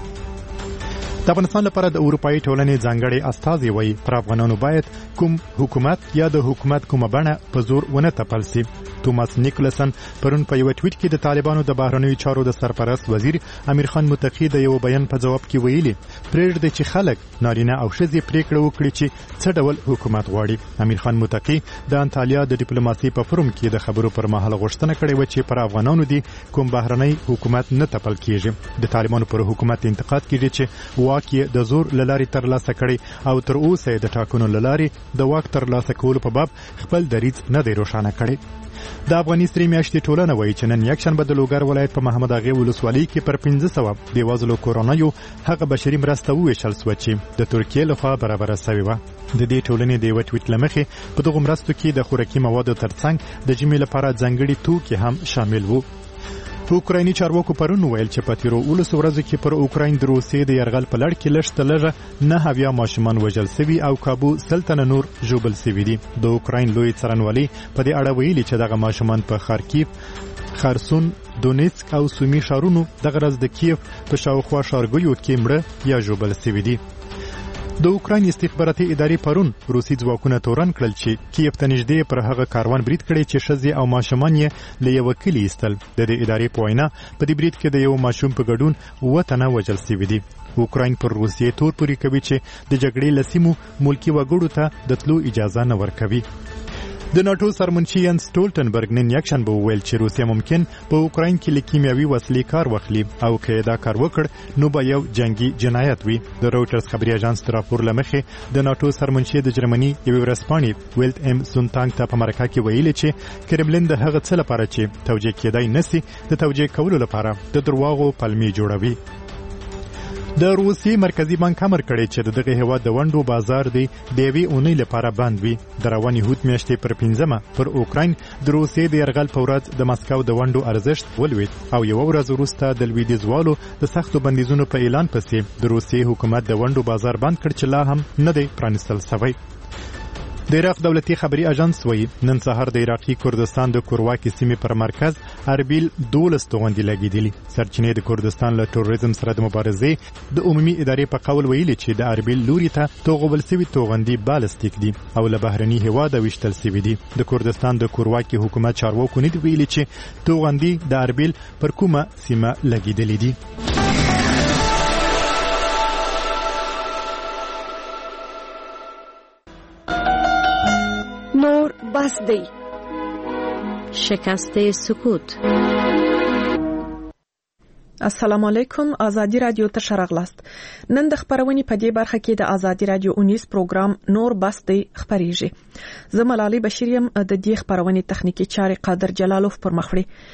د افغانستان لپاره د اروپאי ټولنې ځانګړي استازي وایي پر افغانانو باید کوم حکومت یا د حکومت کومه بڼه په زور ونه تپل شي. توماس نیکلسن پرون په یو ټویټ کې د طالبانو د بهرنیو چارو د سرپرست وزیر امیر خان متقی د یو بیان په جواب کې ویلي پرېږدي چې خلک نارینه او ښځې پریکړه وکړي چې څه ډول حکومت غواړي. امیر خان متقی د انټالیا د ډیپلوماسي په فورم کې د خبرو پر مهال غوښتنه کړې و چې پر افغانانو دي کوم بهرنی حکومت نه تپل کیږي. د طالبانو پر حکومت انتقاد کیږي چې واک یې د زور لاري ترلاسه کړي او تر اوسه د ټاکنو لاري د واک ترلاسه کولو په باب خپل دریځ نه دی روښانه کړی. د افغاني سری میاشتې ټولنه وایي چې نن یکشنبه د لوګر ولایت په محمد اغه ولسوالۍ کې پر 1500 دیوازلو کورونایو هغه بشري مرسته وویشل سو چې د ترکیې لخوا برابر شوی و. د دې ټولنې د یو ټویټ لمخې په دغه مرستو کې د خوراکي موادو ترڅنګ د جمعې لپاره ځانګړي توکي هم شامل وو. اوکرایني چارواکو پرون ویل چې په تیرو 19 ورځو کې پر اوکراین د روسیې د یرغل په لړ کې لږ لږه 9 ماشومان وژل شوي او کابو سلطنه نور ژوبل شوي دي. د اوکراین لوی څارنوالي په دې اړه ویلي چې دغه ماشومان په خارکیف، خرسون، دونیتسک او سومي ښارونو د غرض د کیف په شاوخوا ښارګیو کې مړه یا ژوبل شوي دي. د اوکراین استخباراتي ادارې پرون روسي ځواکونه تورن کړل چې کیف ته نږدې پر هغه کاروان برید کړی چې ښځې او ماشومان یې له یوه کلي ایستل. د دې ادارې په وینا په دې برید کې د یو ماشوم په ګډون 7 تنه وژل شوي دي. اوکراین پر روسیې تور پورې کوي چې د جګړې له سیمو ملکي وګړو ته د تلو اجازه نه ورکوي. د ناتو سرمنشي ینس سټولټنبرګ نن یکشنبه وویل چې روسیه ممکن په اوکراین کې له کیمیاوي وسلې کار واخلي او که دا کار وکړ نو به یو جنگي جنایت وي. د رويټرز خبري اژانس د راپور لمخې د ناتو سرمنشي د جرمني یو ورسپانې ویلت ام سونتانګ ته په مرکه کې ویلي چې کرملین د هغه څه لپاره چې توجیه کېدای نسی د توجیه کولو لپاره د درواغو پلمې جوړوي. د روسي مرکزی بانک امر کړی چې دغه هیواد د ونډو بازار دی د یوې اونۍ لپاره بند وي. د رواني هوت میاشتې پر 15 پر اوکراین د روسي د یرغل په ورځ د مسکو د ونډو ارزښت ولوید او یو ورځ وروسته د لویدیځوالو د سختو بندیزونو په اعلان پسې د روسي حکومت د ونډو بازار بند کړ چې لا هم نه دی پرانیستل شوی. د عراق دولتي خبري اژانس وایي نن سهار د عراقي کردستان د کورواکي سیمې پر مرکز اربیل 12 توغندي لګیدلي. سرچینې د کردستان له تروریزم سره د مبارزې د عمومي ادارې په قول ویلي چې د اربیل لوري ته توغول سوي توغندي بالستیک دي او له بهرني هواده وشتل سوي دي. د کردستان د کورواکي حکومت چارواکو نه دی ویلي چې توغندي د اربیل پر کومه سیمه لګیدلي دي. نور بس دی. شکست سکوت. السلام علیکم. آزادی رادیو ته شرغلاست. نن د خبرونې په دې برخه کې د آزادی رادیو 19 پروګرام نور بس دی خبريږي. زه ملالۍ بشیر یم. د دې خبرونې تخنیکی چارې قادر جلالوف پر مخ وړي.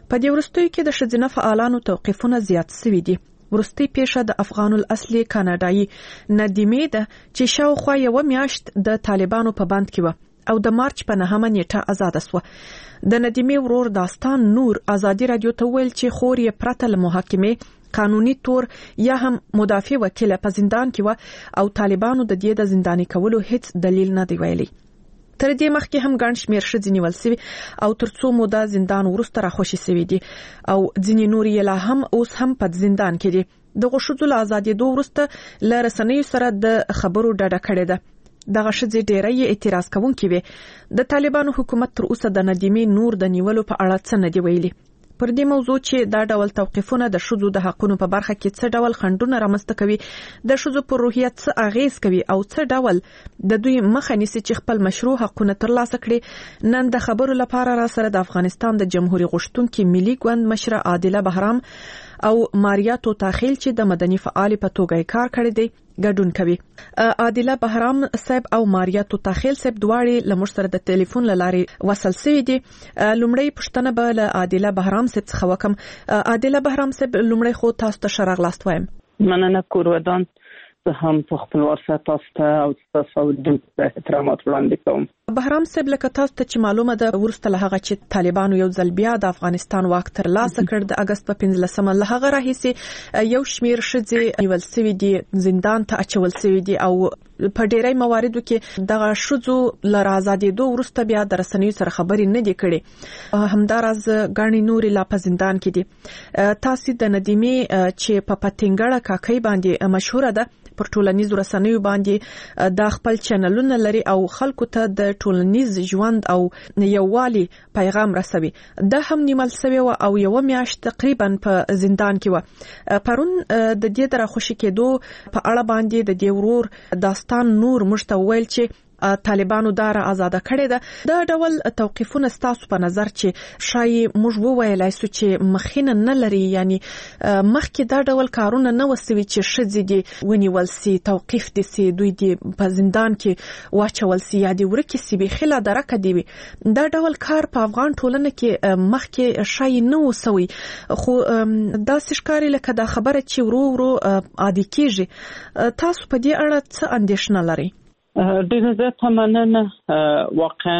په دې وروستیو کې د ښځینه فعالانو توقیفونه زیات شوي دي. وروستۍ پیښه د افغان الاصلي کاناډایي ندیمې ده چې شاوخوا یوه میاشت د طالبانو په بند کې وه او د مارچ په 9 نیټه آزاده شوه. د ندیمې ورور داستان نور ازادي رادیو ته ویل چې خور یې پرته له محاکمې قانوني تور یا هم مدافع وکیل په زندان کې و او طالبانو د دې د زنداني کولو هیڅ دلیل نه دی ویلي. تر دې مخکې هم ګڼ شمېر ښځې نیول شوي او تر څو موده زندان وروسته راخوشي شوي دي او ځینې نور یې لا هم اوس هم په زندان کې دي. دغه ښځو له ازادېدو وروسته له رسنیو سره د خبرو ډډه کړې ده. دغه ښځې ډېری یې اعتراض کوونکې وې. د طالبانو حکومت تر اوسه د ندیمې نور د نیولو په اړه څه نه دی ویلي. پر دې موضوع چې دا ډول توقیفونه د ښځو د حقونو په برخه کې څه ډول خنډونه رامنځته کوي، د ښځو پر روحیت څه اغیز کوي او څه ډول د دوی مخه نیسي چې خپل مشروع حقونه ترلاسه کړي، نن د خبرو لپاره را سره د افغانستان د جمهوریت غوښتونکي ملي ګوند مشره عادله بهرام او ماریا توتاخیل چې د مدني فعال په توګه کار کړی دی ګډون کوي. عادله بهرام صاحب او ماریا توتاخیل صاحب دواړي له موږ سره د ټلیفون لارې وصل شوي دي. لومړی پوښتنه به له عادله بهرام صاحب څخه وکم. عادله بهرام صاحب لومړی خو تاسو ته ښه راغلاست وایم. مننه کورودان، زه هم په خپل ورسره تاسو ته او تاسو د احترامات وړاندې کوم. بهرام صاحب لکه تاسو ته چې معلومه ده ورسته له هغه چې طالبانو یو ځل بیا د افغانستان واک ترلاسه کړ د اگست په 15 له هغه راهیسې یو شمیر ښځې نیول شوي دي، زندان ته اچول شوي دي او په ډیری مواردو کې دغه ښځو له آزادېدو وروسته بیا د رسنیو سره خبرې نه دي کړې. همداراز ګڼې نورې لا په زندان کې دي. تاسو د ندیمې چې په پتنګړه کاکۍ باندې مشهوره ده پر ټولنیزو رسنیو باندې د خپل چینلونه لري او خلکو ته د ټولنیز ژوند او یووالي پیغام رسوي. د هم نیول شوی او یو میاشت تقریبا په زندان کې و. پرون د دې د راخوشي کېدو په اړه باندې د دې ورور داستان نور موږ ته ویل چې طالبانو دا را آزاده کړې ده. دا ډول توقیفونه ستاسو په نظر چې شای موږ وویلای سو چې مخینه نه لري، یعنی مخکې دا ډول کارونه نه وسوي چې ښځې دي ونیول سي، توقیف دي سي، دوی دي په زندان کې واچول سي یا دي ورکې سي بخلا درکه دی. دا ډول کار په افغان ټولنه کې مخکې شای نه وسوي، خو دا ښکاري لکه دا خبره چې ورو ورو عادي کیږي. تاسو په دې اړه څه اندېښنه لرئ؟ ډېر زیاته مننه. واقعا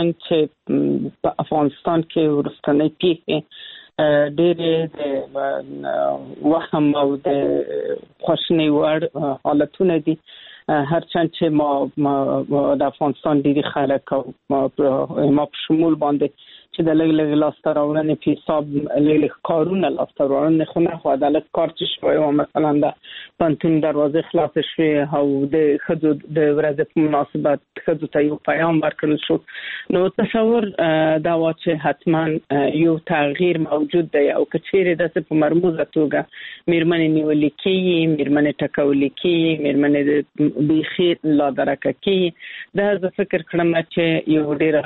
چې په افغانستان کې وروستنۍ پیښې ډېرې د وهم او د خواشینۍ وړ حالتونه دي. هرچند چې ما د افغانستان ډېری خلک او ما په شمول باندې چې د لږ لاسته راوړنې په حساب لږ کارونه لاسته راوړنې خو نه خو عدالت کار چې شوی و، مثلا د پنتون دروازې خلاص شوې او د ښځو د ورځې په مناسبت ښځو ته یو پیغام ورکړل شو. نو تصور دا و چې حتما یو تغییر موجود دی او که چیرې داسې په مرموزه توګه میرمنې نیولې کېږي، میرمنې ټکولې کېږي، میرمنې بیخي لا درکه کېږي، دا زه فکر کړم چې یو ډېر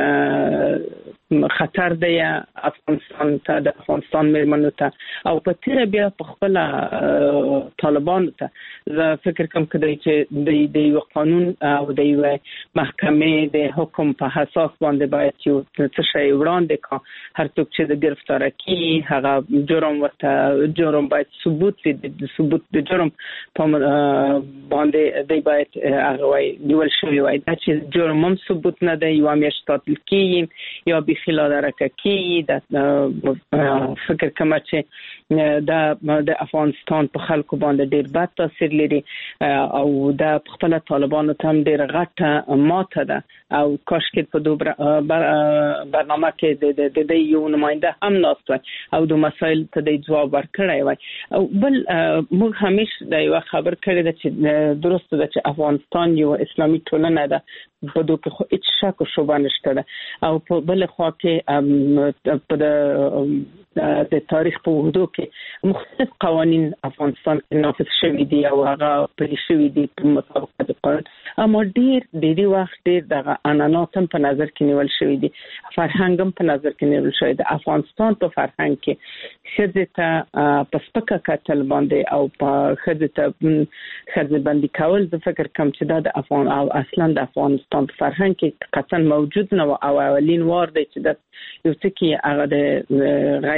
غټ خطر دی افغانستان ته، د افغانستان میرمنو ته او په تیره بیا په خپل طالبانو ته. زه فکر کوم کدی چې د یو قانون او د یو محکمې د حکم په اساس باندې باید یو څه شی وړاندې کړي. هر څوک چې د گرفتار کی هغه جرم ورته جرم باید ثبوت د ثبوت د جرم په باندې دی باید هغه وای نیول شوی وای دا چې جرم هم ثبوت نه دی یو میاشت تعطیل کیږي یا بخلا درکه کی. د فکر کوم چې د افغانستان په خلکو باندې ډیر بد تاثیر لري او د خپل طالبانو ته هم ډیر غټه ماته ده او کاش کې په دوه برنامه کې د یو نماینده هم ناست وای او د مسایل ته د جواب ورکړی وای. او بل موږ همیشه د یو خبر کړی ده چې درسته ده چې افغانستان یو اسلامي ټولنه ده، په دوی کې خو هیڅ شک او شبهه نشته ده او په بل خوا کې په د تاریخ په وحدو کې مختلف قوانین افغانستان کې نافذ شوي دي او هغه پلي شوي دي په مطابق د قانون، اما ډېر وخت ډېر دغه عنعنات هم په نظر کې نیول شوي دي، فرهنګ هم په نظر کې نیول شوی دی. افغانستان په فرهنګ کې ښځې ته په سپکه کتل باندې او په ښځې ته ښځې بندي کول زه فکر کوم چې دا د افغان او اصلا د افغانستان په فرهنګ کې قطعا موجود نه او اولین وار دی چې د یو څه کې هغه د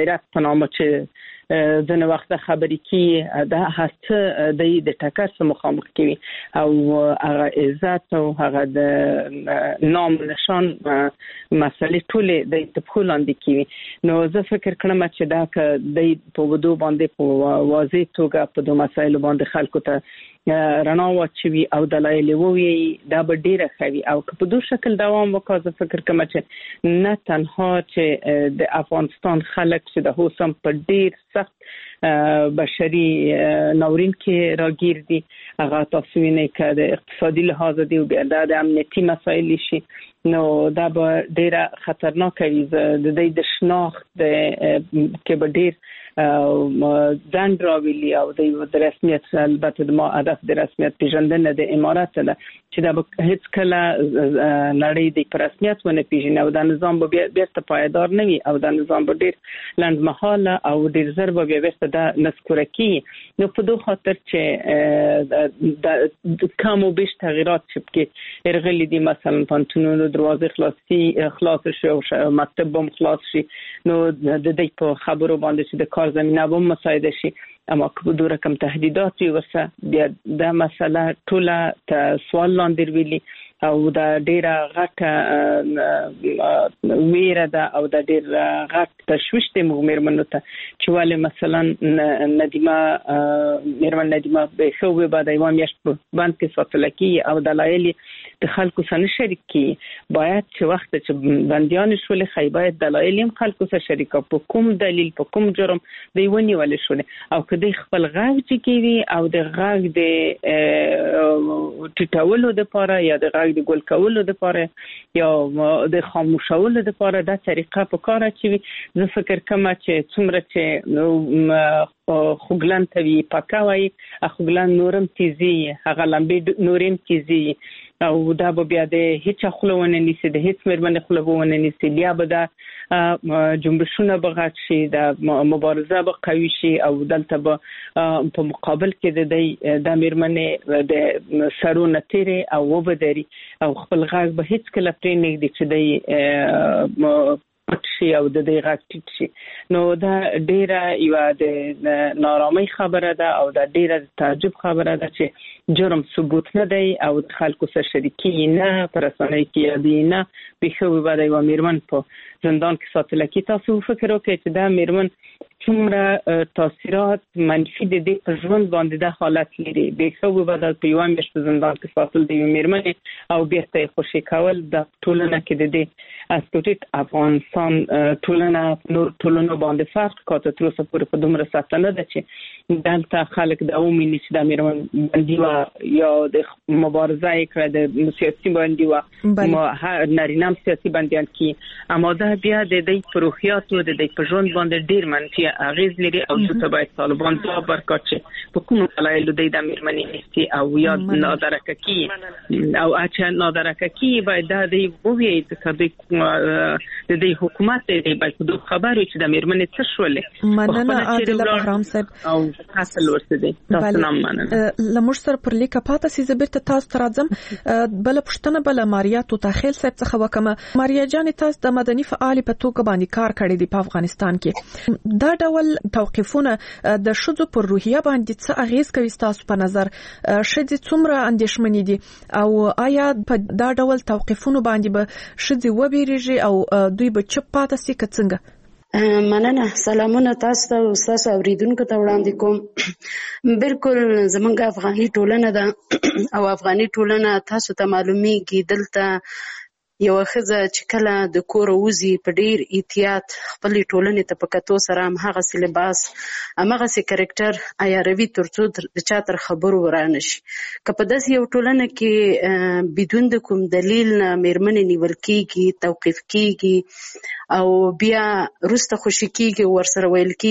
غیرت په نامه چې ځنه وخت خبرې کی دا هڅه د ټکر سره مخامخ کوي او هغه عزت او هغه د نام نشان مسلې ټولې د اتفاق لاندې کوي نو زه فکر کوم چې دا ک د په ودو باندې په واضح توګه په دوه مسایلو باندې خلکو ته رڼا واچوي او دلایل ووي دا به ډیره خوي او په دوه شکل دوام وکړي زه فکر کوم چې نه تنها چې د افغانستان خلک چې د هوسم په ډیر سخت بشري ناورین کې راګیر دي هغه تاسو وینئ چې د اقتصادي لحاظ دی او د امنیتي مسایل شي نو دا به ډیره خطرناک وي د دې د شناخت کې به ډیر ځان راویلي او د رسمیت البته د ما هدف د رسمیت پیژندنه د امارات ده چې دا به هیڅ کله نړۍ د رسمیت ونه پیژني او د نظام به بیرته پایدار نه وي او د نظام به ډیر لنډمهاله او ډیر زر به بیرته د نسکوره کی نو په دوه خاطر چې د کم او بیش تغییرات چې ارغلی دي مثلا پانتونونو دروازه خلاص شي او مکتب هم خلاص شي نو د دې په خبرو باندې چې د کار زمينه به مساعده شي اما که دوه رقم تهدیدات ورسه بیا د مسله ټوله ته سوال لاندې ویلي او دا ډیره غټه ویره ده او دا ډیر غټ تشویش د مېرمنو ته چې ولې مثلا مېرمن ندیمه به خو به بعد ایوام یش باند کې ساتل کی او دلایل د خلکو سره شریک کی باید چې وخت چې بنديان شول خیبات دلایل هم خلکو سره شریک په کوم دلیل په کوم جرم دی ونی ول شول او کدی خپل غږ چې کی او د غږ د ټټولو د پاره یا د غږ د ګل کولو د پاره یا د خاموشولو د پاره دا طریقه په کار اچوي زه فکر کوم چې څومره چې خوګلان توی پکاوي خوګلان نورم تیزی هغه لمبي نورم تیزی او دا به بیا د هیڅ خلونه نيسي د هیڅ مېرمنې خلونه نيسي بیا به دا جنبشونه بغات شي د مبارزه به قوي شي او دلته به په مقابل کې د مېرمنې د سرونه تیري او وبدري او خپل غږ به هیڅ کله پرې نه دي چې د شي او د دې غټ شي نو دا ډیره یو د نارامي خبره ده او دا ډیره تعجب خبره ده چې جرم ثبوت نه دی او خلکو سره شریکی نه پرسانه کې دی نه به خو به د مېرمن په زندان کې ساتل کی تاسو فکر وکړئ چې دا مېرمن څومره تاثیرات منفي د دې په ژوند باندې د حالت لري به خو به د پیوام په زندان کې ساتل دی مېرمن او بیرته خوشی کول د ټولنه کې د دې اسپورت افغانستان ټولنه نور ټولنه باندې فرق کوي تر اوسه پورې په دومره ساتنه ده چې دلته خلک د اومینی چې د مېرمن باندې یا د مبارزه کړه د سیاسي باندې و نارینه سیاسي باندې کی اما دا بیا د دې پروخیاتو د دې په ژوند باندې ډیر منفي اغیز لري او چې باید طالبان ځواب ورکړي چې په کومه دلایل د مېرمنې نشي او یا نادرکه کی او اچھا نادرکه کی باید د ووی د دې حکومت د باید د خبرو چې د مېرمنې څه شولې مننه عادل بهرام صاحب او حاصل ورته دي تاسو نام مننه لمر سره پر لیکه پاته سي زبرته تاسو ترازم بل پښتنه بل ماریا تو تاخیل صاحب څخه وکمه ماریا جان تاسو د مدني فعال په توګه باندې کار کړی دی په افغانستان کې دا ډول توقيفونه د شذو پر روحیه باندې څه اغیز کوي تاسو په نظر شذ څومره اندیشمنې دي او آیا په دا ډول توقيفونه باندې به شذ وبېریږي او دوی به چپ پاتې سي څنګه مننه سلامونه تاسو ته او تاسو اوریدونکو ته وړاندې کوم بالکل زمونږ افغاني ټولنه ده او افغاني ټولنه تاسو ته معلومیږي دلته یو خزه چې کله د کور وزي په ډیر احتیاط خپل ټولنې ته پکاتو سره هم هغه سي لباس هغه سي کریکټر عیاروي ترڅو د چاتر خبرو ورانه شي که په داسې یو ټولنه کې بدون د کوم دلیل نه مېرمنې نیول کیږي توقيف کیږي او بیا روسته خوشی کیږي ورسره ویل کیږي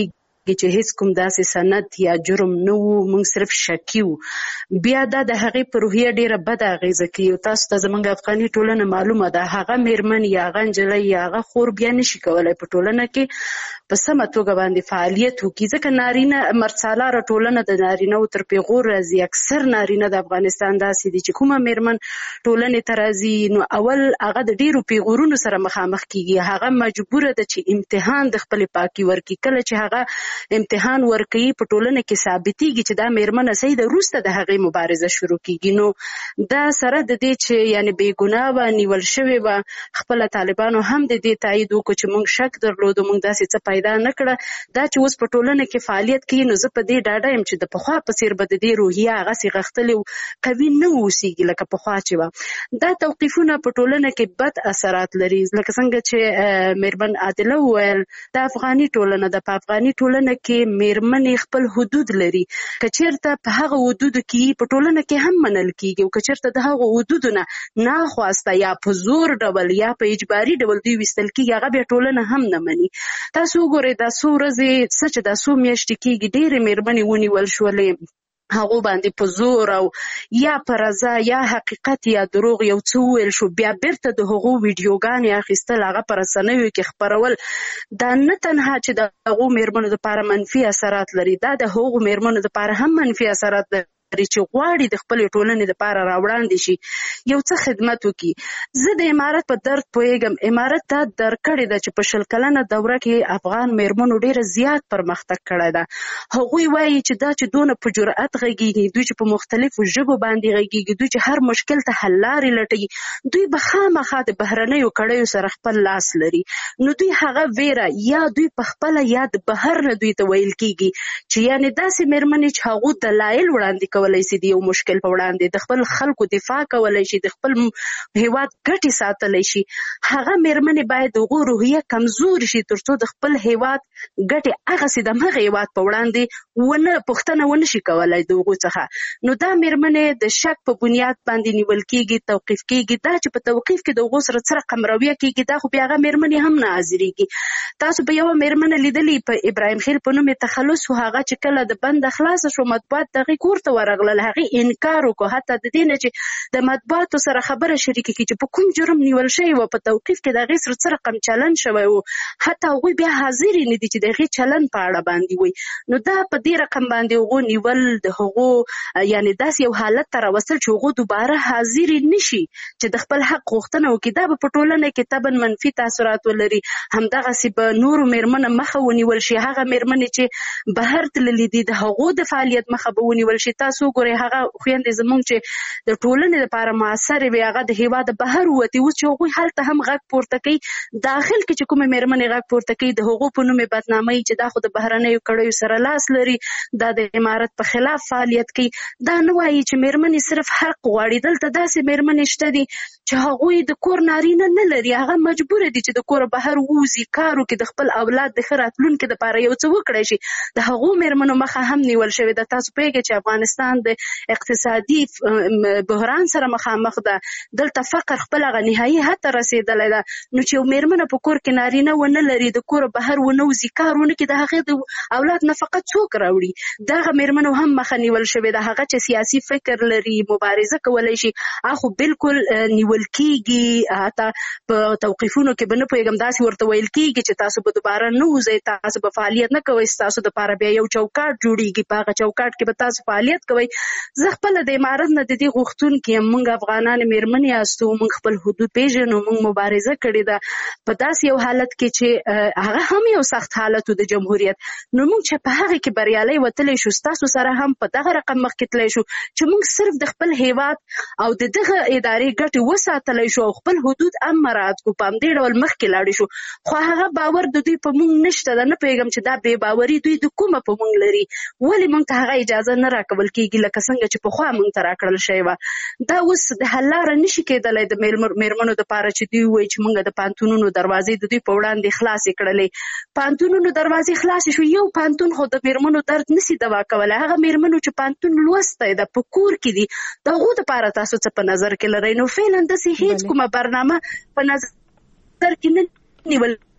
کې چې هیڅ کوم داسې سند یا جرم نه وو، موږ صرف شکی وو. بیا دا د هغې په روحیه ډېره بده اغېزه کوي. تاسو ته زموږ افغاني ټولنه معلومه ده، هغه میرمن یا هغه نجلۍ یا هغه خور بیا نشي کولی په ټولنه کې په سمه توګه باندې فعالیت وکړي، ځکه نارینه مرڅالاره ټولنه د نارینه‌و تر پیغور راځي. اکثر نارینه د افغانستان داسې دي چې کومه میرمن ټولنې ته راځي نو اول هغه د ډېرو پیغورونو سره مخامخ کیږي. هغه مجبوره ده چې امتحان د خپلې پاکي ورکړي. کله چې هغه امتحان ورکوي په ټولنه کې ثابتېږي چې دا میرمنه صحیح ده، وروسته د هغې مبارزه شروع کیږي. نو دا سره د دې چې یعنې بې ګناه به نیول شوې به، خپله طالبانو هم د دې تایید وکړو چې موږ شک درلودو، موږ داسې څه پیدا نه کړه. دا چې اوس په ټولنه کې فعالیت کوي نو زه په دې ډاډه یم چې د پخوا په څېر به د دې روحیه هغسې غښتلې قوي نه اوسېږي لکه پخوا چې وه. دا توقیفونه په ټولنه کې بد اثرات لري، لکه څنګه چې میرمن عادله وویل د افغاني ټولنه ده. په افغاني ټولنه کې میرمنې خپل حدود لري، که چېرته په هغه حدودو کې په ټولنه کې هم منل کېږي، او که چېرته د هغو حدودو نه ناخواسته یا په زور ډول یا په اجباري ډول دوی ویستل کېږي، هغه بیا ټولنه هم نه مني. تاسو وګورئ دا څو ورځې څه چې دا څو میاشتې کېږي ډېرې میرمنې ونیول شولې، هغو باندې په زور او یا په رضا یا حقیقت یا دروغ یو څه وویل شو، بیا بیرته د هغو ویډیوګانې اخیستل، هغه په رسنیو کې خپرول. دا نه تنها چې د هغو میرمنو دپاره منفي اثرات لري، دا د هغو میرمنو دپاره هم منفي اثرات لري چې غواړي د خپلې ټولنې دپاره راوړاندې شي، یو څه خدمت وکړي. زه د امارت په درد پوهېږم. امارت دا درک کړې ده چې په 100 کلنه دوره کې افغان میرمنو ډېره زیات پرمختګ کړی ده. هغوی وایي چې دا چې دونه په جرأت غږېږي، دوی چې په مختلفو ژبو باندې غږېږي، دوی چې هر مشکل ته حل لارې لټوي، دوی به خامخا د بهرنیو کړیو سره خپل لاس لري. نو دوی هغه ویره یا دوی په خپله یا د بهر نه دوی ته ویل کېږي چې یعنې داسې میرمنې چې هغو دلایل وړاندې کولی شي د یو مشکل په وړاندې، د خپل خلکو دفاع کولی شي، د خپل هیواد ګټې ساتلی شي، هغه میرمنې باید د هغو روحیه کمزوري شي تر څو د خپل هیواد ګټې هغسې د همغه هیواد په وړاندې پوښتنه ونه شي کولی د هغو څخه. نو دا میرمنې د شک په بنیاد باندې نیول کېږي، توقیف کېږي. دا چې په توقیف کې د هغو سره څه رقم رویه کېږي، دا خو بیا هغه میرمنې هم نه حاضرېږي. تاسو به یوه میرمنه لیدلې په ابراهیم خیل په نوم یې تخلص و، هغه چې کله د بنده خلاصه شو مطبوعات د هغې کور ته ورغلل، هغې انکار وکړو، حتی د دې نه چې د مطبوعاتو سره خبره شریکه کړي چې په کوم جرم نیول شوی و، په توقیف کې د هغې سره څه رقم چلن شوی و، حتی هغوی بیا حاضر نه دي چې د هغې چلن په اړه باندې وي. نو دا په دې رقم باندې هغو نیول د هغو یعنې داسې یو حالت ته راوستل چې هغو دوباره حاضر نه شي چې د خپل حق غوښتنه وکړي. دا به په ټولنه کې طبعا منفي تاثرات ولري. همدغسې به نورو میرمنو مخه ونیول شي، هغه میرمنې چې بهر تللې دي د هغو د فعالیت مخه به ونیول شي. تاسو وګورئ هغه خویندې زموږ چې د ټولنې لپاره موثرې وي، هغه د هېواده بهر ووتې، اوس چې هغوی هلته هم غږ پورته کوي، داخل کې چې کومې میرمنې غږ پورته کوي د هغو په نوم یې بدناموي چې دا خو د بهرنیو کړیو سره لاس لري، دا د امارت په خلاف فعالیت کوي. دا نه وایي چې میرمنې صرف حق غواړي. دلته داسې میرمنې شته دي چې هغوی د کور نارینه نه لري، هغه مجبوره دي چې د کوره بهر ووځي، کار وکړي، د خپل اولاد د ښه راتلونکي دپاره یو څه وکړی شي. د هغو میرمنو مخه هم نیول شوې ده. تاسو پوهېږئ چې افغانستان د اقتصادي بحران سره مخامخ ده، دلته فقر خپل هغه نهایي حد ته رسېدلی ده. نو چې یو میرمنه په کور کې نارینه ونه لري، د کوره بهر ونه وځي، کار ونه کړي، د هغې د اولاد نفقه څوک راوړي؟ دغه میرمنو هم مخه نیول شوې ده. هغه چې سیاسي فکر لري، مبارزه کولی شي، هغه بالکل نیول کېږي. حتی په توقیفونو کې به نه پوهېږم داسې ورته ویل کېږي چې تاسو به دوباره نه وځئ، تاسو به فعالیت نه کوئ، ستاسو دپاره بیا یو چوکاټ جوړېږي، په هغه چوکاټ کې به تاسو فعالیت کوئ. زه خپله د امارت نه د دې غوښتونکې یم. موږ افغانان میرمنې یاستو، موږ خپل حدود پېژنو، موږ مبارزه کړې ده په داسې یو حالت کې چې هغه هم یو سخت حالت و د جمهوریت. نو موږ چې په هغې کې بریالی وتلی شو، ستاسو سره هم په دغه رقم مخکې تللی شو چې موږ صرف د خپل هیواد او د دغه ادارې ګټې وساتلی شو او خپل حدود هم مراعات کړو، په همدې ډول مخکې لاړې شو. خو هغه باور د دوی په موږ نشته ده. نه پوهېږم چې دا بې باوري دوی د کومه په موږ لري، ولې موږ ته هغه اجازه نه راکول کېږي لکه څنګه چې پخوا موږ ته راکړل شوې وه. دا اوس د حل لاره نه شي کېدلی د میرمنو دپاره چې دوی ووایي چې موږ د پوهنتونونو دروازې د دوی په وړاندې خلاصې کړلې. پوهنتونونو دروازې خلاصې شو، یو پوهنتون خو د میرمنو درد نشي دوا کولی. هغه میرمنو چې پوهنتون لوستی ده، په کور کې دي، د هغو دپاره تاسو څه په نظر کې لرئ؟ نو فعلا داسې هېڅ کومه برنامه په نظر کې نه نیول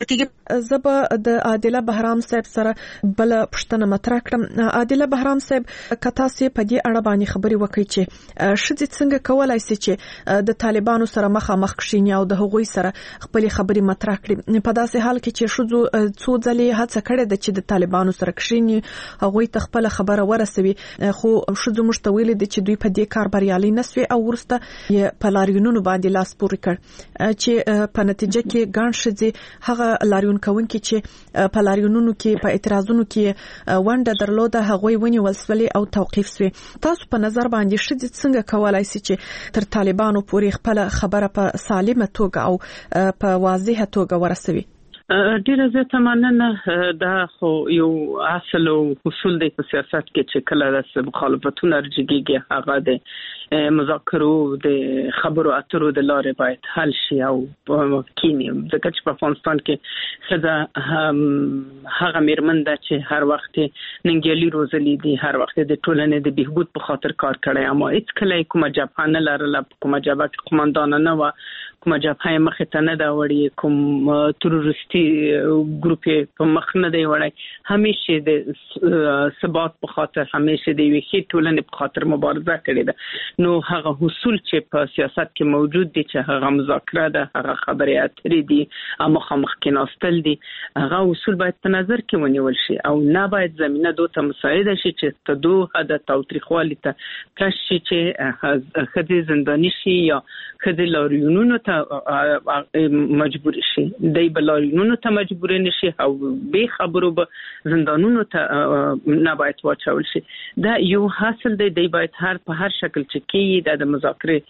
زبا د عادله بهرام صاحب سره بل پښتنه مطرح کړم. عادله بهرام صاحب کتا سي په دې اړه باندې خبري وکړي چې شذ څنګه کولای شي چې د طالبانو سره مخامخ شي او د هغوی سره خپل خبري مطرح کړي په داسې حال کې چې شذ څو ځلې هڅه کړې ده چې د طالبانو سره کښینی هغوی ته خپل خبره ورسوي خو شذ مشتویل دي چې دوی په دې کار بریالي نسوي او ورسته یې په لاریونونو باندې لاس پورې کړ چې په نتیجه کې ګڼ شذ هغه لاریون کوونکي چې په لاریونونو کې په اعتراضونو کې ونده درلوده هغوی ونیول شول او توقيف شوی. تاسو په نظر باندې شذ څنګه کولای شي چې تر طالبانو پورې خپل خبره په سالمه توګه او په واضحه توګه ورسوي؟ ډیره زیاته مننه. دا خو یو اصل او اصول دی په سیاست کې چې کله د مخالفتونو رجګيږي هغه د مذاکرو د خبرو اترو د لارې باید حل شي او کینی ځکه چې په افغانستان کې خدا هغه میرمن ده چې هر وخت ننګیالي روزلې دي هر وخت د ټولنې د بهبود په خاطر کار کړی اما هیڅ کله کومه جبهه نه لرله کومه جبهه کې قومندان نه و کومه جبهه مخ ته نه دا وړي کوم تروریستي ګروپ په مخ نه دی وړي همیشه د ثبات په خاطر همیشه د ویخي ټولنې په خاطر مبارزه کړې ده. نو هغه اصول چې په سیاست کې موجود دي چې هغه مذاکره ده هغه خبرې اترې دي اما مخ کې ناستل دي هغه اصول باید په نظر کې ونیول شي او نه باید زمينه دوته مساعده شي چې تدو د تاوتریخوالي ته کشي چې خدي زنداني شي یا خدي لاریونونو مجبور شي دای بلارینونو ته مجبور نشي او به خبرو به زندانونو ته نه باید واچول شي. دا یو حاصل دی باید په هر شکل چې کی د مذاکره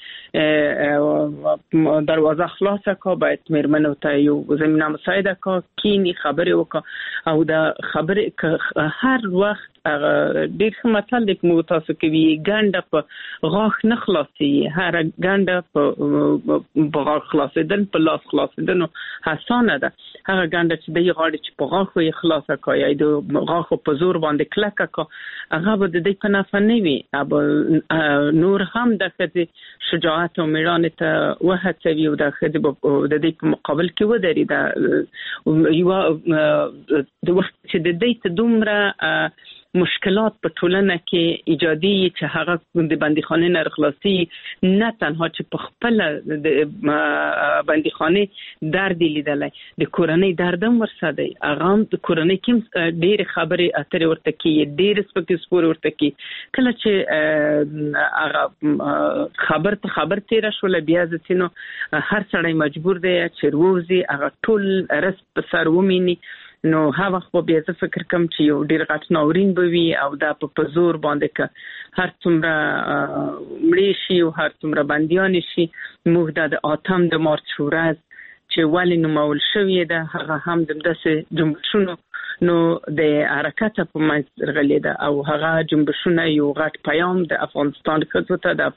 دروازه خلاصه کا باید میرمنو ته یو زمينه مساعده کا کینی خبره وکا او دا خبره هر وخت ډیر مطلب د کوم تاسو کوي ګانډه په غاخ نه خلاصي هر ګانډه په غاخ خلاصیدل په لاس خلاصیدل حسانه ده هغه ګانډه چې د غاړي چې په غاخ یې خلاصه کوي د غاخ په زور باندې کلکه کا هغه به د دې په نافه نه وي اب نور هم د خدي شجاعت او میړانه ته وهڅوي او د خدي د دې په مقابل کې ودري دا یو د وخت چې د دې ته دومره مشکلات په ټولنه کې ایجادي چې هغه د بندیخانه نه خلاصي نه تنها چې په خپل د بندیخانه درد لیدلای د کورنۍ دردم ورساده هغه د کورنۍ کې ډېر خبرې اترې ورته کې ډېر سپور ورته کې کله چې هغه خبر تیر شول بیا ځینو هر سړی مجبور دی چې روزي هغه ټول رس په سر ومینی نو هغه خو بیا څه فکر کوم چې یو ډیر غټ ناورین بوي او دا په زور باندې ک هر څومره مړی شي او هر څومره بنديان شي موږ د اتم د مارچ ورځ چې ولې نو مول شوې ده هغه هم د داسې جنبشونو نو د حرکت په منځ غلیده او هغه جنبشونه یو غټ پیام د افغانستان خځو ته د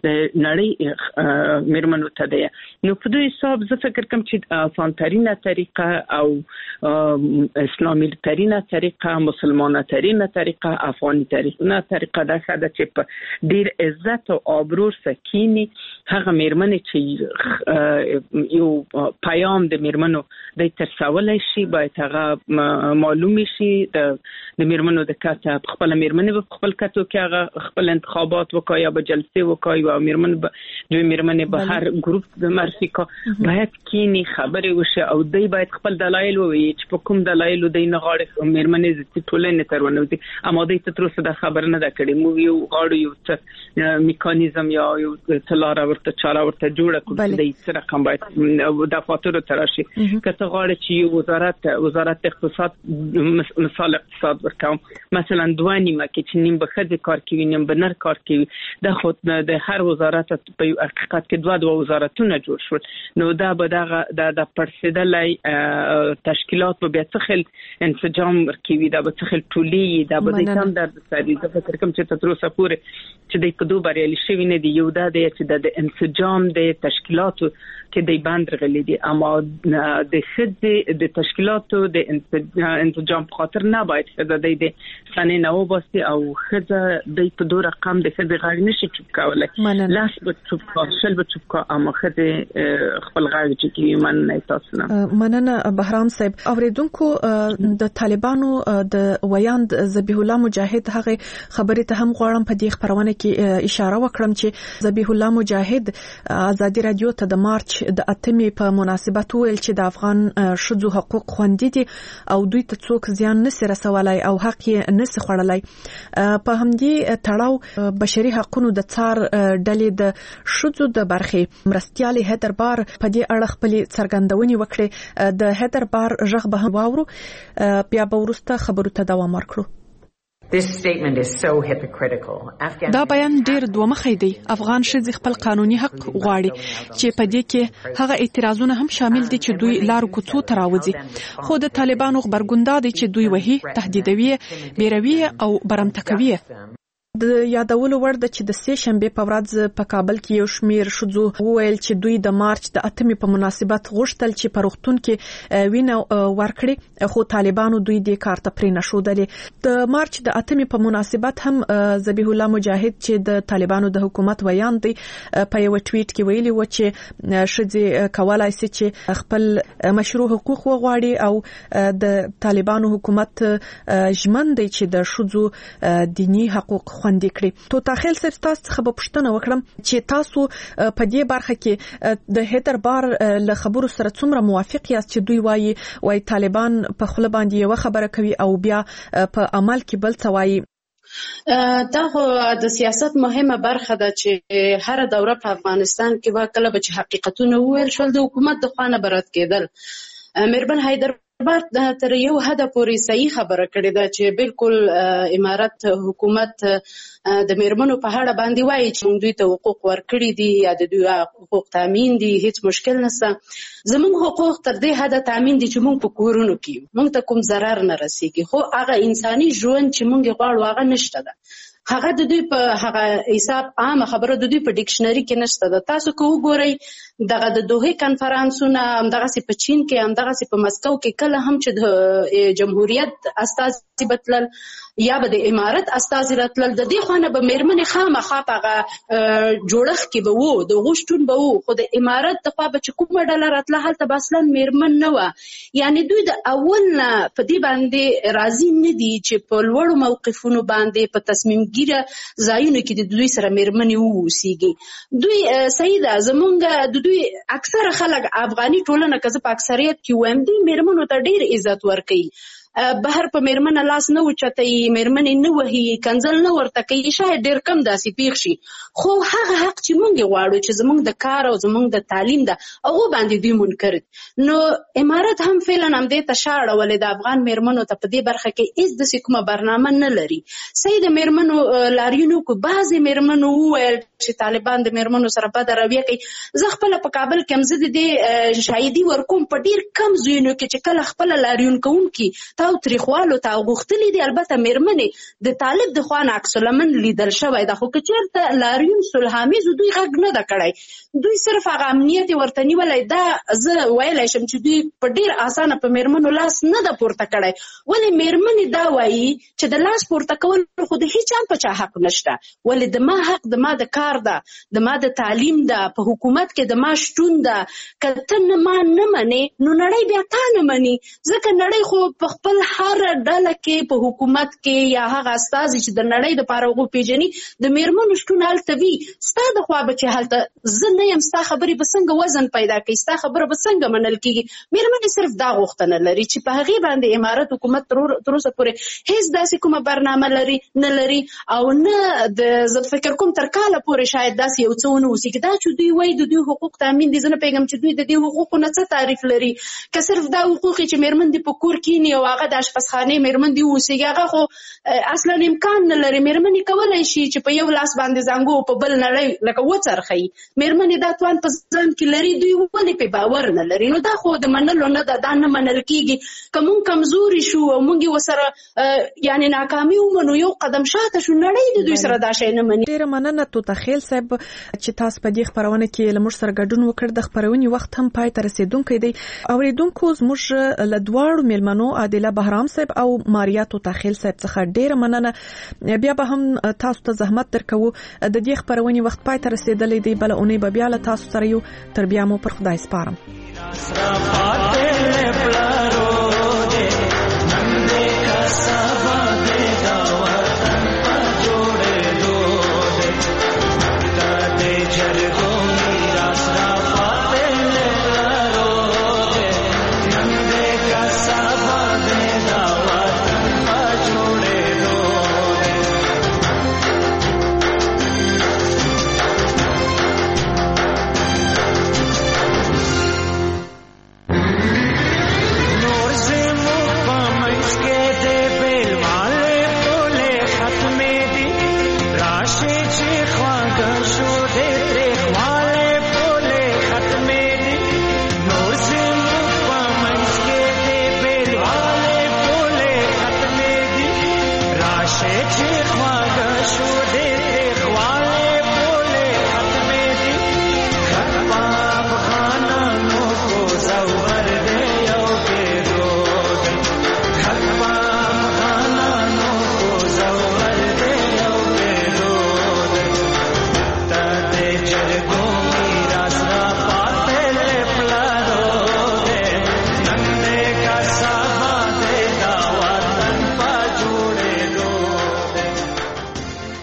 نړۍ میرمنو ته دی نو په دوی حساب زه فکر کوم چې آسانترینه طریقه او اسلامي ترینه طریقه مسلمانه ترینه طریقه افغاني ترینه طریقه ده چې په ډیر عزت او آبرو سکینی هغه میرمنې چې یو پیام د میرمنو د ترڅولای شي باید هغه معلومي شي د میرمنو د کاته خپل میرمنې په خپل کاتو کې هغه خپل انتخابات وکړي یا به جلسه وکړي او میرمنې به هر ګروپ د مرفقه باید کینی خبرې وشي او دوی باید خپل دلایل ووایي چې په کوم دلایل دوی نه غواړي میرمنې د ټولنې تر ونوځي اما دوی ته تر اوسه دا خبر نه ده کړې مو یو غواړو یو څه میکانیزم یا یو تلاره ورته چاره ورته جوړه کړو د هیڅ رقم باید د فاتورو تراشي کته غواړي چې وزارت اقتصاد مثال اقتصاد ورکوم مثلا دوه نیمه کې چې نیم به خځې کار کوي نیم به نر کار کوي د خود د هر وزارت په حقیقت کې دوه وزارتونه جوړ شول نو دا به د پرسیدلای تشکیلات به بیا څخل انسجام ورکوي دا به څخل ټولي دا به د تام در سادي د فکر کوم چې تر اوسه پورې چې د کدو بریالي شوی نه دی یو دا دی چې د انسجام د تشکیلاتو کې د بند رغلي دي اما د خځې د تشکیلاتو د انسجام په خاطر نه باید ښځه د سنې نه وباسي او ښځه د په دوه رقم د ښځې غږ نشي چوپ کولای لاس به چوپ کا شل به چوپ کا اما ښځې خپل غږ چې مننه تاسو نه مننه بهرام صاحب. اوریدونکو د طالبانو د ویاند ذبیح الله مجاهد هغه خبرې ته هم غواړم په دې خبرونه کې اشاره وکړم چې ذبیح الله مجاهد ازادي رادیو ته د مارچ د 8 په مناسبت ویل چې د افغان شذو حقوق خوندي دي او دوی ته څوک زیان نشي رسولای او حق یې نشي خړلای. په همدې تړاو بشري حقوقو د څار ډلې د شذو د برخې مرستيالي هدربار په دې اړه خپل څرګندونې وکړه. د هدربار ژغ به واورو بیا به ورسته خبرو ته دوام ورکړو. دا بیان ډیر دوه مخی دی. افغان ښځې خپل قانوني حق غواړي چې په دې کې هغه اعتراضونه هم شامل دي چې دوی لارو کوڅو ته راوځي، خو د طالبانو غبرګون دا دی چې دوی وهي، تهدیدوي، بیروي او برمته کوي. د یادولو وړ ده چې د سه شنبه په ورځ په کابل کې یو شمیر شذو وویل چې دوی د مارچ د 8 په مناسبت غوښتل چې په روغتون کې وینه ورکړي، خو طالبانو دوی د کار ته پرې نشودلې. د مارچ د 8 په مناسبت هم ذبیح الله مجاهد چې د طالبانو د حکومت ویان دی په یو ټویټ کې ویلي و چې شذې کولای شي چې خپل مشروع حقوق وغواړي او د طالبانو حکومت ژمن دی چې د شذو دینی حقوق خوندي کړي. تو تاخیل صاحب تاسو څخه به پوښتنه وکړم چې تاسو په دې برخه کې د هدربار له خبرو سره څومره موافق یاست چې دوی وایي طالبان په خپل باندې یو خبره کوي او بیا په عمل کې بل څه وایي؟ دا خو د سیاست مهمه برخه ده چې هر دوره په افغانستان کې واکله به چې حقیقتونه وویل شول د حکومت د خوانه برات کېدل. میربن حیدر تر یو حد پورې صحیح خبره کړې ده چې بالکل امارت حکومت د میرمنو په اړه باندې وایي چې موږ دوی ته حقوق ورکړي دي یا د دوی حقوق تامین دي، هیڅ مشکل نشته. زموږ حقوق تر دې حد تامین دي چې موږ په کورونو کې موږ ته کوم ضرر نه رسیږي، خو هغه انساني ژوند چې موږ غواړو هغه نشته ده. هغه د دوی په هغه حساب عام خبره د دوی په ډکشنری کې نشته ده. تاسو کو وګورئ دغه د دوه کانفرنسونه همدغه سي په چین کې همدغه سي په مسکو کې کله هم چې د جمهوریت استازي بتلل یا به د امارت استازي راتلل د دې خانه به میرمنې خامخا هغه جوړخ کې به وو د غوښتون به وو، خو د امارت د خوا به چې کومه ډله راتله هلته به اصلا میرمن نه وه. یعنی دوی د اول نه په دې باندې راضي نه دي چې په لوړو موقفونو باندې په تصمیم ګیره ځایونو کې د دوی سره میرمنې ووسیږي. دوی صحیح ده زمونږ د دوی اکثره خلک افغاني ټولنه که زه په اکثریت کې وایم دوی میرمنو ته ډیر عزت ورکوي. بهر په میرمنه لاس نه وچتای، میرمنې نه وهي، کنځل نه ورته کوي، شاید ډیر کم داسې پیښ شي، خو هغه حق چې مونږ غواړو چې زمونږ د کار او زمونږ د تعلیم ده هغه باندې دوی منکر. نو امارت هم فعلا هم دې ته شاړه ولې د افغان میرمنو ته په دې برخه کې هیڅ د کومه برنامه نه لري. سید میرمنو لاریونو کو بعضی میرمنو ویل چې طالبان د میرمنو سره بد رویه کوي. زه خپل په کابل کې هم زه د شاهدي ورکوم په ډیر کم ځایونو کې چې کله خپل لاریون کوونکي او تاریخوالو ته غوښتلې دي البته میرمنې د طالب د خوان عکس العمل لیدل شوی دا خو کچېرته لاریون صلحامیز دوی غږ نه ده کړی، دوی صرف هغه امنیت ورته نیولای. دا زه ویلای شم چې دوی په ډیر اسانه په میرمنو لاس نه ده پورته کړی. ولې میرمنې دا وایي چې د لاس پورته کول خو د هیڅ هم په چا حق نشته، ولې د ما حق د ما د کار ده، د ما د تعلیم ده، په حکومت کې د ما شتون ده. که ته نه ما نه منې نو نړۍ بیا تا نه مني، ځکه نړۍ خو په خپل هر ډله کې په حکومت کې یا هغه استازي چې د نړۍ د پاره غو پیژني د میرمنو شتون هلته وي. ستا د خوا به چې هلته زه نه یم ستا خبرې به څنګه وزن پیدا کوي، ستا خبره به څنګه منل کېږي. میرمنې صرف دا غوښتنه لري چې په هغې باندې امارت حکومت تر اوسه پورې هیڅ داسې کومه برنامه نه لري او نه د زه فکر کوم تر کاله پورې شاید داسې یو څه ونه اوسېږي. دا چې دوی وایي د دوی حقوق تامین دي، زه نه پوهېږم چې دوی د دې حقوقو نه څه تعریف لري. که صرف دا حقوق چې میرمن دې په کور کښېني او هغه د اشپزخانې میرمن دې اوسېږي هغه خو اصلا امکان نه لري. میرمنې کولی شي چې په یو لاس باندې زنګو په بل نړۍ لکه وڅرخوي. میرمنې دا توان په ځان کې لري، دوی ولې په باور نه لري؟ نو دا خو د منلو نه ده، دا نه منل کېږي. که مونږ کمزوري شو او مونږ ورسره یعنی ناکامي ومنو یو قدم شاته شو، نړۍ د دوی سره دا شی نه مني. ډېره مننه توتخیل صاحب چې تاسو په دې خپرونه کې له موږ سره ګډون وکړ. د خپرونې وخت هم پای ته رسیدونکی دی. اوریدونکو زموږ له دواړو میلمنو عادله فضیله بهرام صاحب او ماریا توتاخیل صاحب څخه ډیره مننه. بیا به هم تاسو ته زحمت درکو. د دې خبرونې وخت پای ته رسیدلې دی، بل اونۍ به بیا له تاسو سره یو. تر بیا مو پر خدای سپارم. Rashi chi khwaga shu de